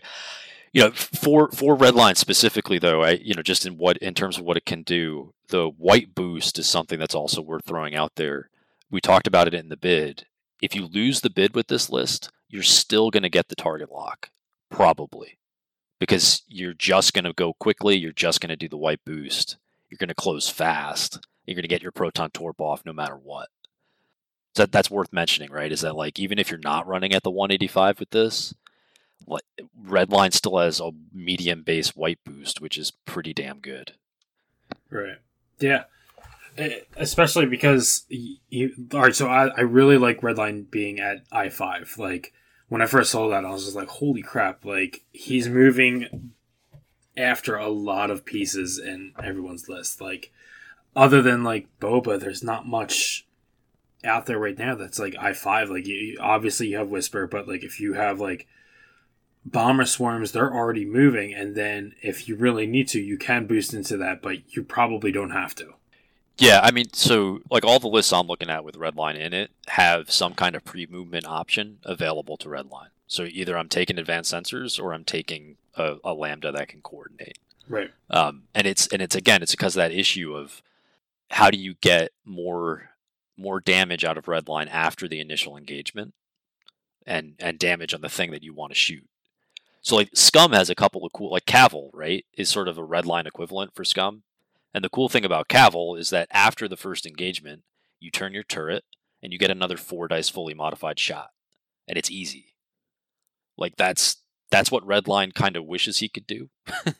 for Redline specifically, though, just in terms of what it can do, the white boost is something that's also worth throwing out there. We talked about it in the bid. If you lose the bid with this list, you're still going to get the target lock, probably, because you're just going to go quickly. You're just going to do the white boost. You're going to close fast. You're going to get your proton torp off no matter what. So that's worth mentioning, right? Is that, like, even if you're not running at the 185 with this, Redline still has a medium base white boost, which is pretty damn good. Right. Yeah. Especially because all right, so I really like Redline being at I5. Like, when I first saw that, I was just like, holy crap, like, he's moving after a lot of pieces in everyone's list. Like, other than, like, Boba, there's not much out there right now that's like I5. Like, obviously you have Whisper, but, like, if you have, like, bomber swarms, they're already moving, and then if you really need to, you can boost into that, but you probably don't have to. Yeah, I mean, so like all the lists I'm looking at with Redline in it have some kind of pre-movement option available to Redline. So either I'm taking advanced sensors or I'm taking a Lambda that can coordinate. Right. And it's again, it's because of that issue of how do you get more damage out of Redline after the initial engagement and damage on the thing that you want to shoot. So like Scum has a couple of cool, like Cavil, right, is sort of a Redline equivalent for Scum. And the cool thing about Cavil is that after the first engagement, you turn your turret and you get another 4 dice fully modified shot, and it's easy. Like that's what Redline kind of wishes he could do.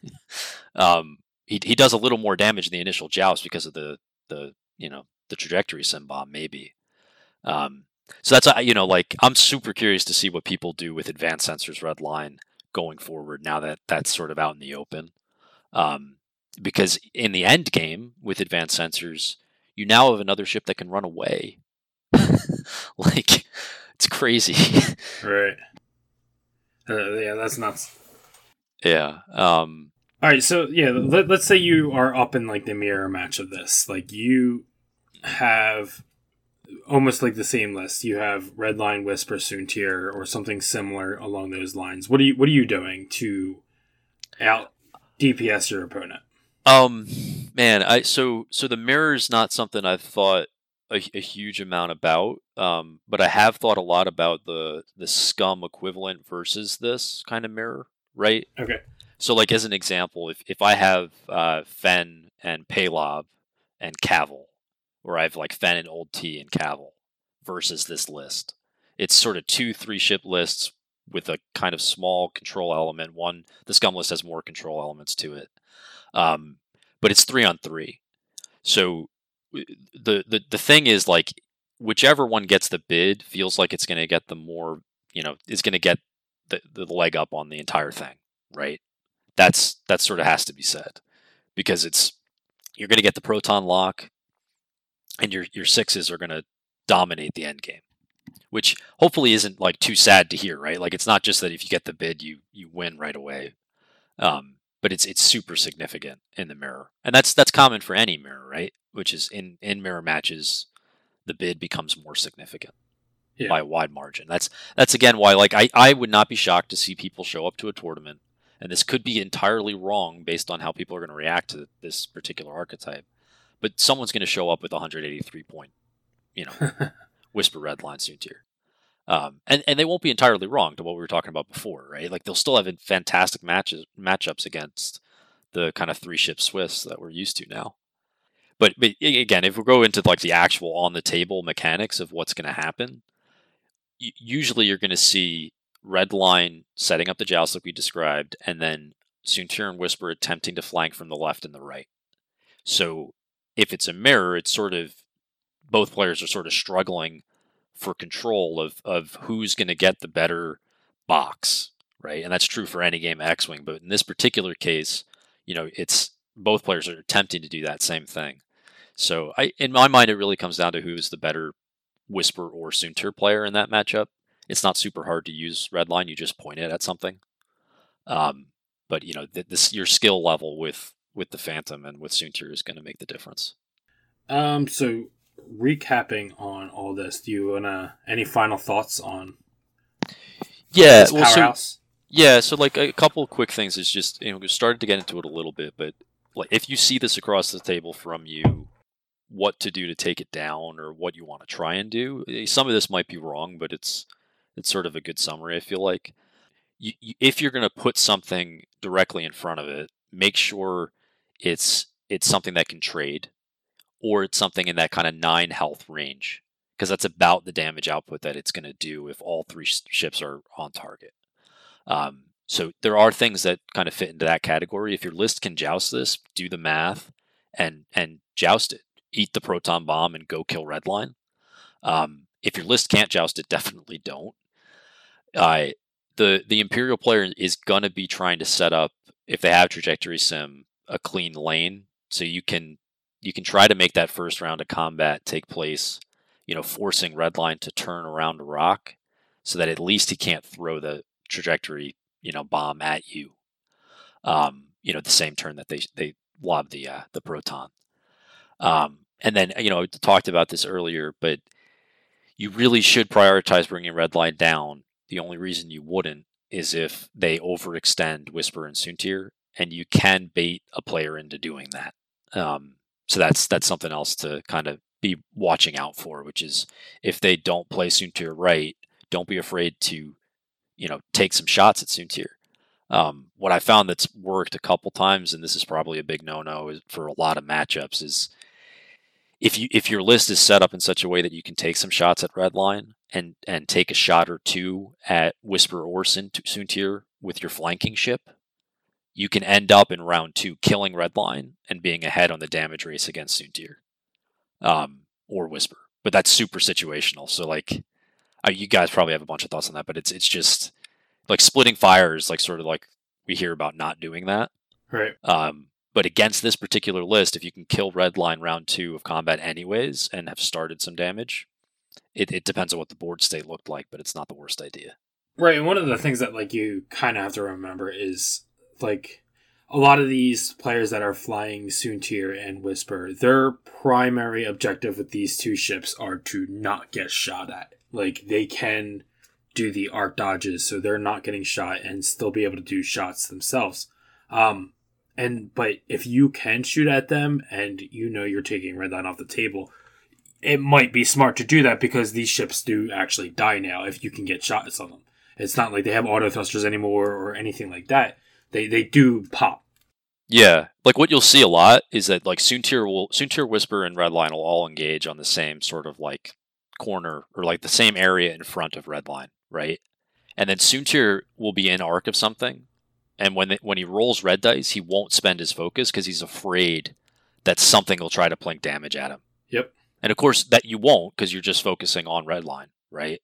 He does a little more damage in the initial joust because of the the trajectory sim bomb maybe. So that's like I'm super curious to see what people do with advanced sensors Redline going forward now that that's sort of out in the open. Because in the end game with advanced sensors, you now have another ship that can run away. Like, it's crazy. Right. Yeah, that's nuts. Yeah. All right, so yeah, let's say you are up in like the mirror match of this. Like you have almost like the same list. You have Redline, Whisper, Soontir, or something similar along those lines. What are you doing to out DPS your opponent? Man, so the mirror is not something I've thought a huge amount about. But I have thought a lot about the Scum equivalent versus this kind of mirror, right? Okay. So, like as an example, if I have Fen and Paylob and Cavil, or I have like Fen and Old T and Cavil versus this list, it's sort of 2-3 ship lists with a kind of small control element. One, the Scum list has more control elements to it. But it's 3-on-3. So the thing is like whichever one gets the bid feels like it's going to get the more, is going to get the leg up on the entire thing, right? That sort of has to be said because you're going to get the proton lock and your sixes are going to dominate the end game, which hopefully isn't like too sad to hear, right? Like it's not just that if you get the bid you win right away. But it's super significant in the mirror, and that's common for any mirror, right? Which is in mirror matches, the bid becomes more significant by a wide margin. That's again why like I would not be shocked to see people show up to a tournament, and this could be entirely wrong based on how people are going to react to this particular archetype, but someone's going to show up with 183 point, Whisper Redline Soontir. And they won't be entirely wrong to what we were talking about before, right? Like they'll still have fantastic matchups against the kind of 3 ship Swiss that we're used to now. But again, if we go into like the actual on the table mechanics of what's going to happen, usually you're going to see Redline setting up the joust like we described, and then Soontir and Whisper attempting to flank from the left and the right. So if it's a mirror, it's sort of both players are sort of struggling for control of who's going to get the better box, right? And that's true for any game of X-Wing, but in this particular case, it's both players are attempting to do that same thing. So in my mind, it really comes down to who's the better Whisper or Soontir player in that matchup. It's not super hard to use Redline; you just point it at something. But your skill level with the Phantom and with Soontir is going to make the difference. So recapping on all this, do you wanna any final thoughts on this powerhouse? So like a couple of quick things is just we started to get into it a little bit, but like if you see this across the table from you, what to do to take it down or what you want to try and do. Some of this might be wrong, but it's sort of a good summary. I feel like if you're going to put something directly in front of it, make sure it's something that can trade, or it's something in that kind of 9 health range, because that's about the damage output that it's going to do if all 3 ships are on target. So there are things that kind of fit into that category. If your list can joust this, do the math and joust it. Eat the proton bomb and go kill Redline. If your list can't joust it, definitely don't. The Imperial player is going to be trying to set up, if they have trajectory sim, a clean lane, so you can try to make that first round of combat take place, forcing Redline to turn around to rock, so that at least he can't throw the trajectory, bomb at you. The same turn that they lob the proton. And then, I talked about this earlier, but you really should prioritize bringing Redline down. The only reason you wouldn't is if they overextend Whisper and Soontir, and you can bait a player into doing that. So that's something else to kind of be watching out for, which is if they don't play Soontir right, don't be afraid to, take some shots at Soontir. What I found that's worked a couple times, and this is probably a big no-no for a lot of matchups, is if your list is set up in such a way that you can take some shots at Redline and take a shot or two at Whisper or Soontir with your flanking ship, you can end up in round 2 killing Redline and being ahead on the damage race against Soontir or Whisper. But that's super situational. So you guys probably have a bunch of thoughts on that, but it's just like splitting fires, like sort of like we hear about not doing that. Right. But against this particular list, if you can kill Redline round 2 of combat anyways and have started some damage, it depends on what the board state looked like, but it's not the worst idea. Right, and one of the things that you kind of have to remember is a lot of these players that are flying Soontir and Whisper, their primary objective with these two ships are to not get shot at. They can do the arc dodges, so they're not getting shot and still be able to do shots themselves. But if you can shoot at them and you're taking Redline off the table, it might be smart to do that because these ships do actually die now if you can get shots on them. It's not like they have auto thrusters anymore or anything like that. They do pop. Yeah, what you'll see a lot is that Soontir, Whisper, and Redline will all engage on the same sort of corner or the same area in front of Redline, right? And then Soontir will be in arc of something. And when he rolls red dice, he won't spend his focus because he's afraid that something will try to plink damage at him. Yep. And of course, that you won't because you're just focusing on Redline, right?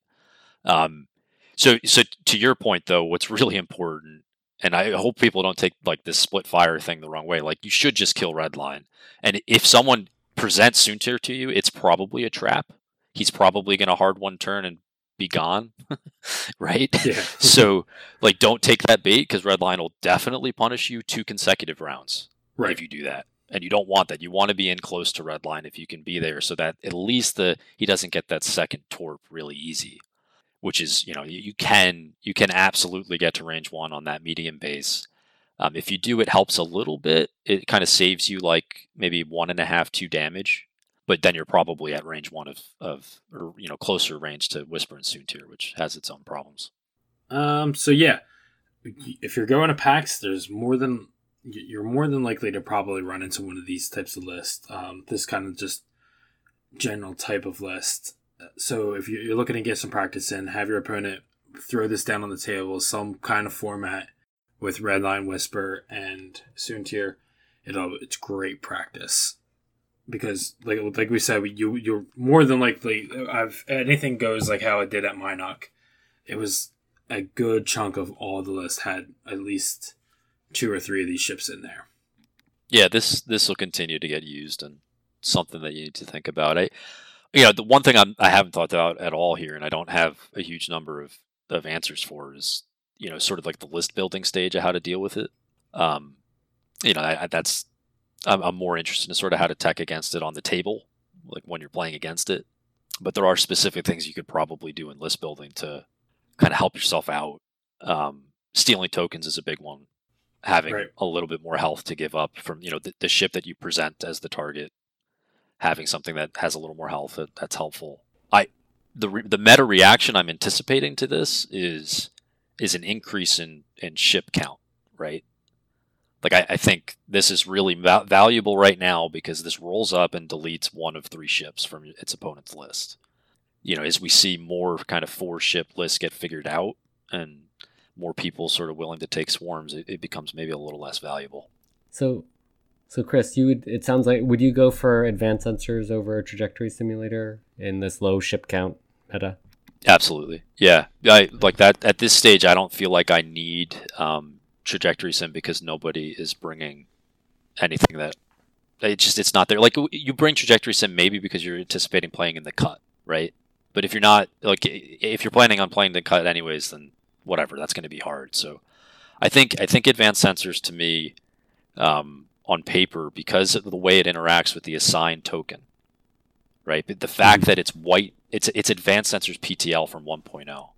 So to your point, though, what's really important, and I hope people don't take this split fire thing the wrong way. You should just kill Redline. And if someone presents Soontir to you, it's probably a trap. He's probably going to hard one turn and be gone, right? Yeah. So don't take that bait because Redline will definitely punish you 2 consecutive rounds if you do that. And you don't want that. You want to be in close to Redline if you can be there so that at least he doesn't get that second torp really easy, which is, you can absolutely get to range 1 on that medium base. If you do, it helps a little bit. It kind of saves you maybe 1.5, 2 damage. But then you're probably at range 1 of closer range to Whisper and Soontir, which has its own problems. So yeah, if you're going to PAX, you're more than likely to probably run into one of these types of lists. This kind of just general type of list. So if you're looking to get some practice in, have your opponent throw this down on the table, some kind of format with Redline, Whisper, and Soontir. It's great practice. Because, like we said, you're more than likely, anything goes like how it did at Minok. It was a good chunk of all the list had at least 2 or 3 of these ships in there. Yeah, this will continue to get used and something that you need to think about. The one thing I haven't thought about at all here, and I don't have a huge number of answers for, is sort of the list building stage of how to deal with it. I'm more interested in sort of how to tech against it on the table, when you're playing against it. But there are specific things you could probably do in list building to kind of help yourself out. Stealing tokens is a big one. Having a little bit more health to give up from the ship that you present as the target. Having something that has a little more health, that's helpful. The meta reaction I'm anticipating to this is an increase in ship count, right? I think this is really valuable right now because this rolls up and deletes 1 of 3 ships from its opponent's list. As we see more kind of 4-ship lists get figured out and more people sort of willing to take swarms, it becomes maybe a little less valuable. So Chris, it sounds like, would you go for advanced sensors over a trajectory simulator in this low ship count meta? Absolutely. Yeah. I like that at this stage. I don't feel like I need trajectory sim because nobody is bringing anything that it's not there. You bring trajectory sim maybe because you're anticipating playing in the cut, right? But if you're not, if you're planning on playing the cut anyways, then whatever, that's going to be hard. So I think advanced sensors to me on paper, because of the way it interacts with the assigned token, right? But the fact that it's white, it's advanced sensors PTL from 1.0.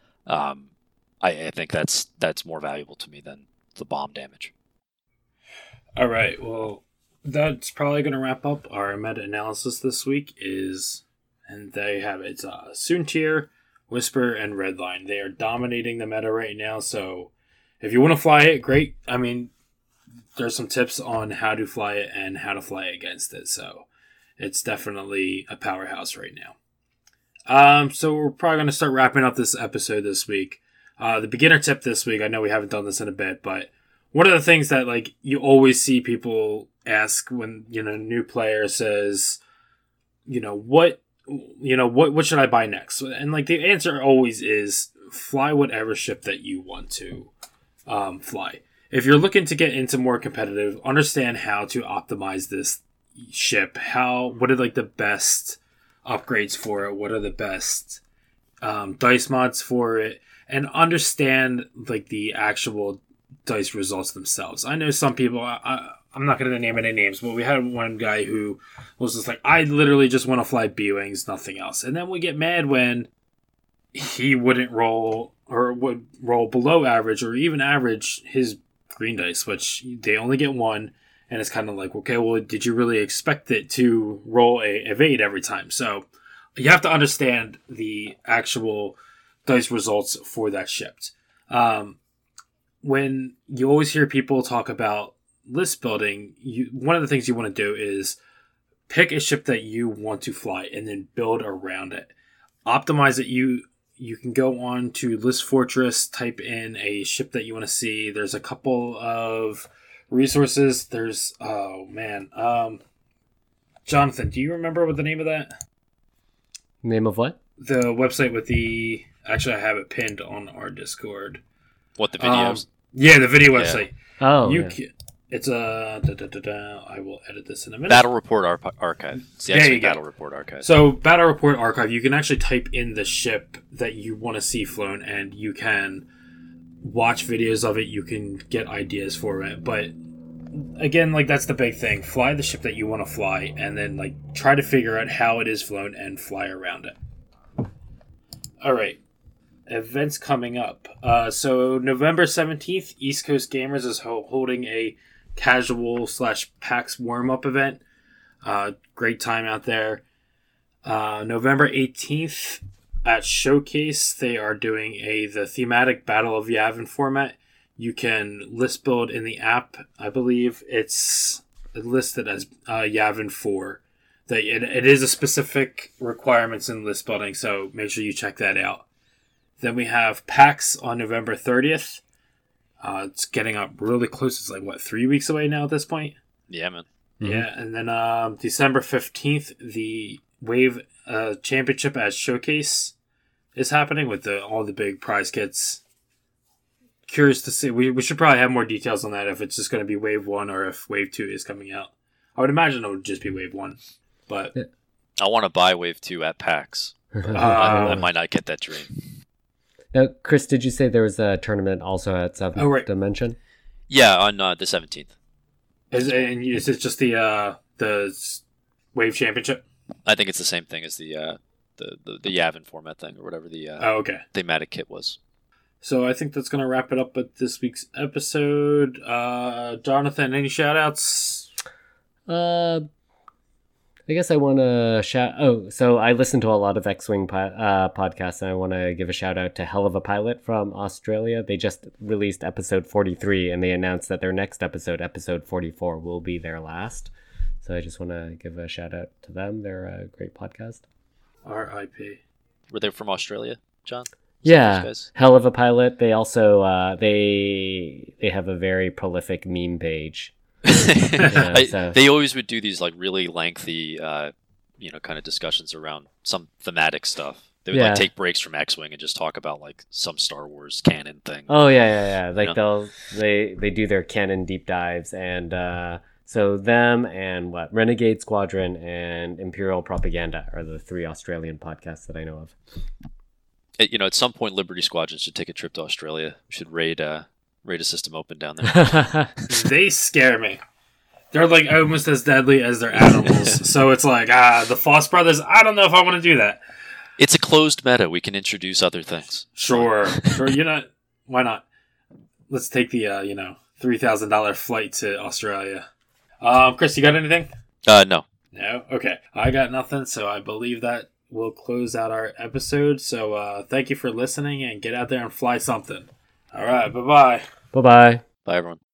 I think that's more valuable to me than the bomb damage. All right. Well, that's probably going to wrap up our meta-analysis this week. And they have it's Soontir, Whisper, and Redline. They are dominating the meta right now. So if you want to fly it, great. I mean, there's some tips on how to fly it and how to fly against it. So it's definitely a powerhouse right now. So we're probably going to start wrapping up this episode this week. The beginner tip this week, I know we haven't done this in a bit, but one of the things that like you always see people ask when, a new player says, what should I buy next? And like the answer always is fly whatever ship that you want to fly. If you're looking to get into more competitive, understand how to optimize this ship. What are like the best upgrades for it? What are the best dice mods for it? And understand like the actual dice results themselves. I know some people, I'm not going to name any names, but we had one guy who was just like, I literally just want to fly B-Wings, nothing else. And then we get mad when he wouldn't roll or would roll below average or even average his green dice, which they only get one. And it's kind of like, okay, well, did you really expect it to roll a evade every time? So you have to understand the actual dice results for that ship. When you always hear people talk about list building, one of the things you want to do is pick a ship that you want to fly and then build around it. Optimize it. You can go on to List Fortress, type in a ship that you want to see. There's a couple of resources. There's, Jonathan, do you remember what the name of that? Name of what? The website with actually I have it pinned on our Discord. What, the videos? Yeah, the video website. Oh, it's I will edit this in a minute. Battle Report Archive. It's the X-Wing Battle Report Archive. So, Battle Report Archive, you can actually type in the ship that you want to see flown, and you can watch videos of it. You can get ideas for it. But, again, like, that's the big thing. Fly the ship that you want to fly, and then, like, try to figure out how it is flown and fly around it. All right. Events coming up. So November 17th, East Coast Gamers is holding a casual / PAX warm-up event. Great time out there. November 18th at Showcase, they are doing the thematic Battle of Yavin format. You can list build in the app. I believe it's listed as Yavin 4. It is a specific requirements in list building, so make sure you check that out. Then we have PAX on November 30th. It's getting up really close. It's like, 3 weeks away now at this point? Yeah, man. Mm-hmm. Yeah, and then December 15th, the Wave Championship at Showcase is happening with all the big prize kits. Curious to see. We should probably have more details on that, if it's just going to be Wave 1 or if Wave 2 is coming out. I would imagine it would just be Wave 1. But I want to buy Wave 2 at PAX. I might not get that dream. Now, Chris, did you say there was a tournament also at Seventh Dimension? Yeah, on the 17th. Is it just the Wave Championship? I think it's the same thing as the Yavin format thing, or whatever the thematic kit was. So I think that's going to wrap it up with this week's episode. Jonathan, any shout-outs? I guess I want to shout... Oh, so I listen to a lot of X-Wing podcasts, and I want to give a shout-out to Hell of a Pilot from Australia. They just released episode 43, and they announced that their next episode 44, will be their last. So I just want to give a shout-out to them. They're a great podcast. R.I.P. Were they from Australia, John? Yeah, Hell of a Pilot. They also they have a very prolific meme page. They always would do these like really lengthy kind of discussions around some thematic stuff. They would like take breaks from X-Wing and just talk about like some Star Wars canon thing. Oh yeah. Like they do their canon deep dives, and so them and Renegade Squadron and Imperial Propaganda are the 3 Australian podcasts that I know of. At some point, Liberty Squadron should take a trip to Australia. We should raid a system open down there. They scare me. They're like almost as deadly as their animals. So it's like, the Foss brothers, I don't know if I want to do that. It's a closed meta. We can introduce other things. Sure. Why not? Let's take the, $3,000 flight to Australia. Chris, you got anything? No. No? Okay. I got nothing, so I believe that will close out our episode. So thank you for listening, and get out there and fly something. All right. Bye-bye. Bye-bye. Bye, everyone.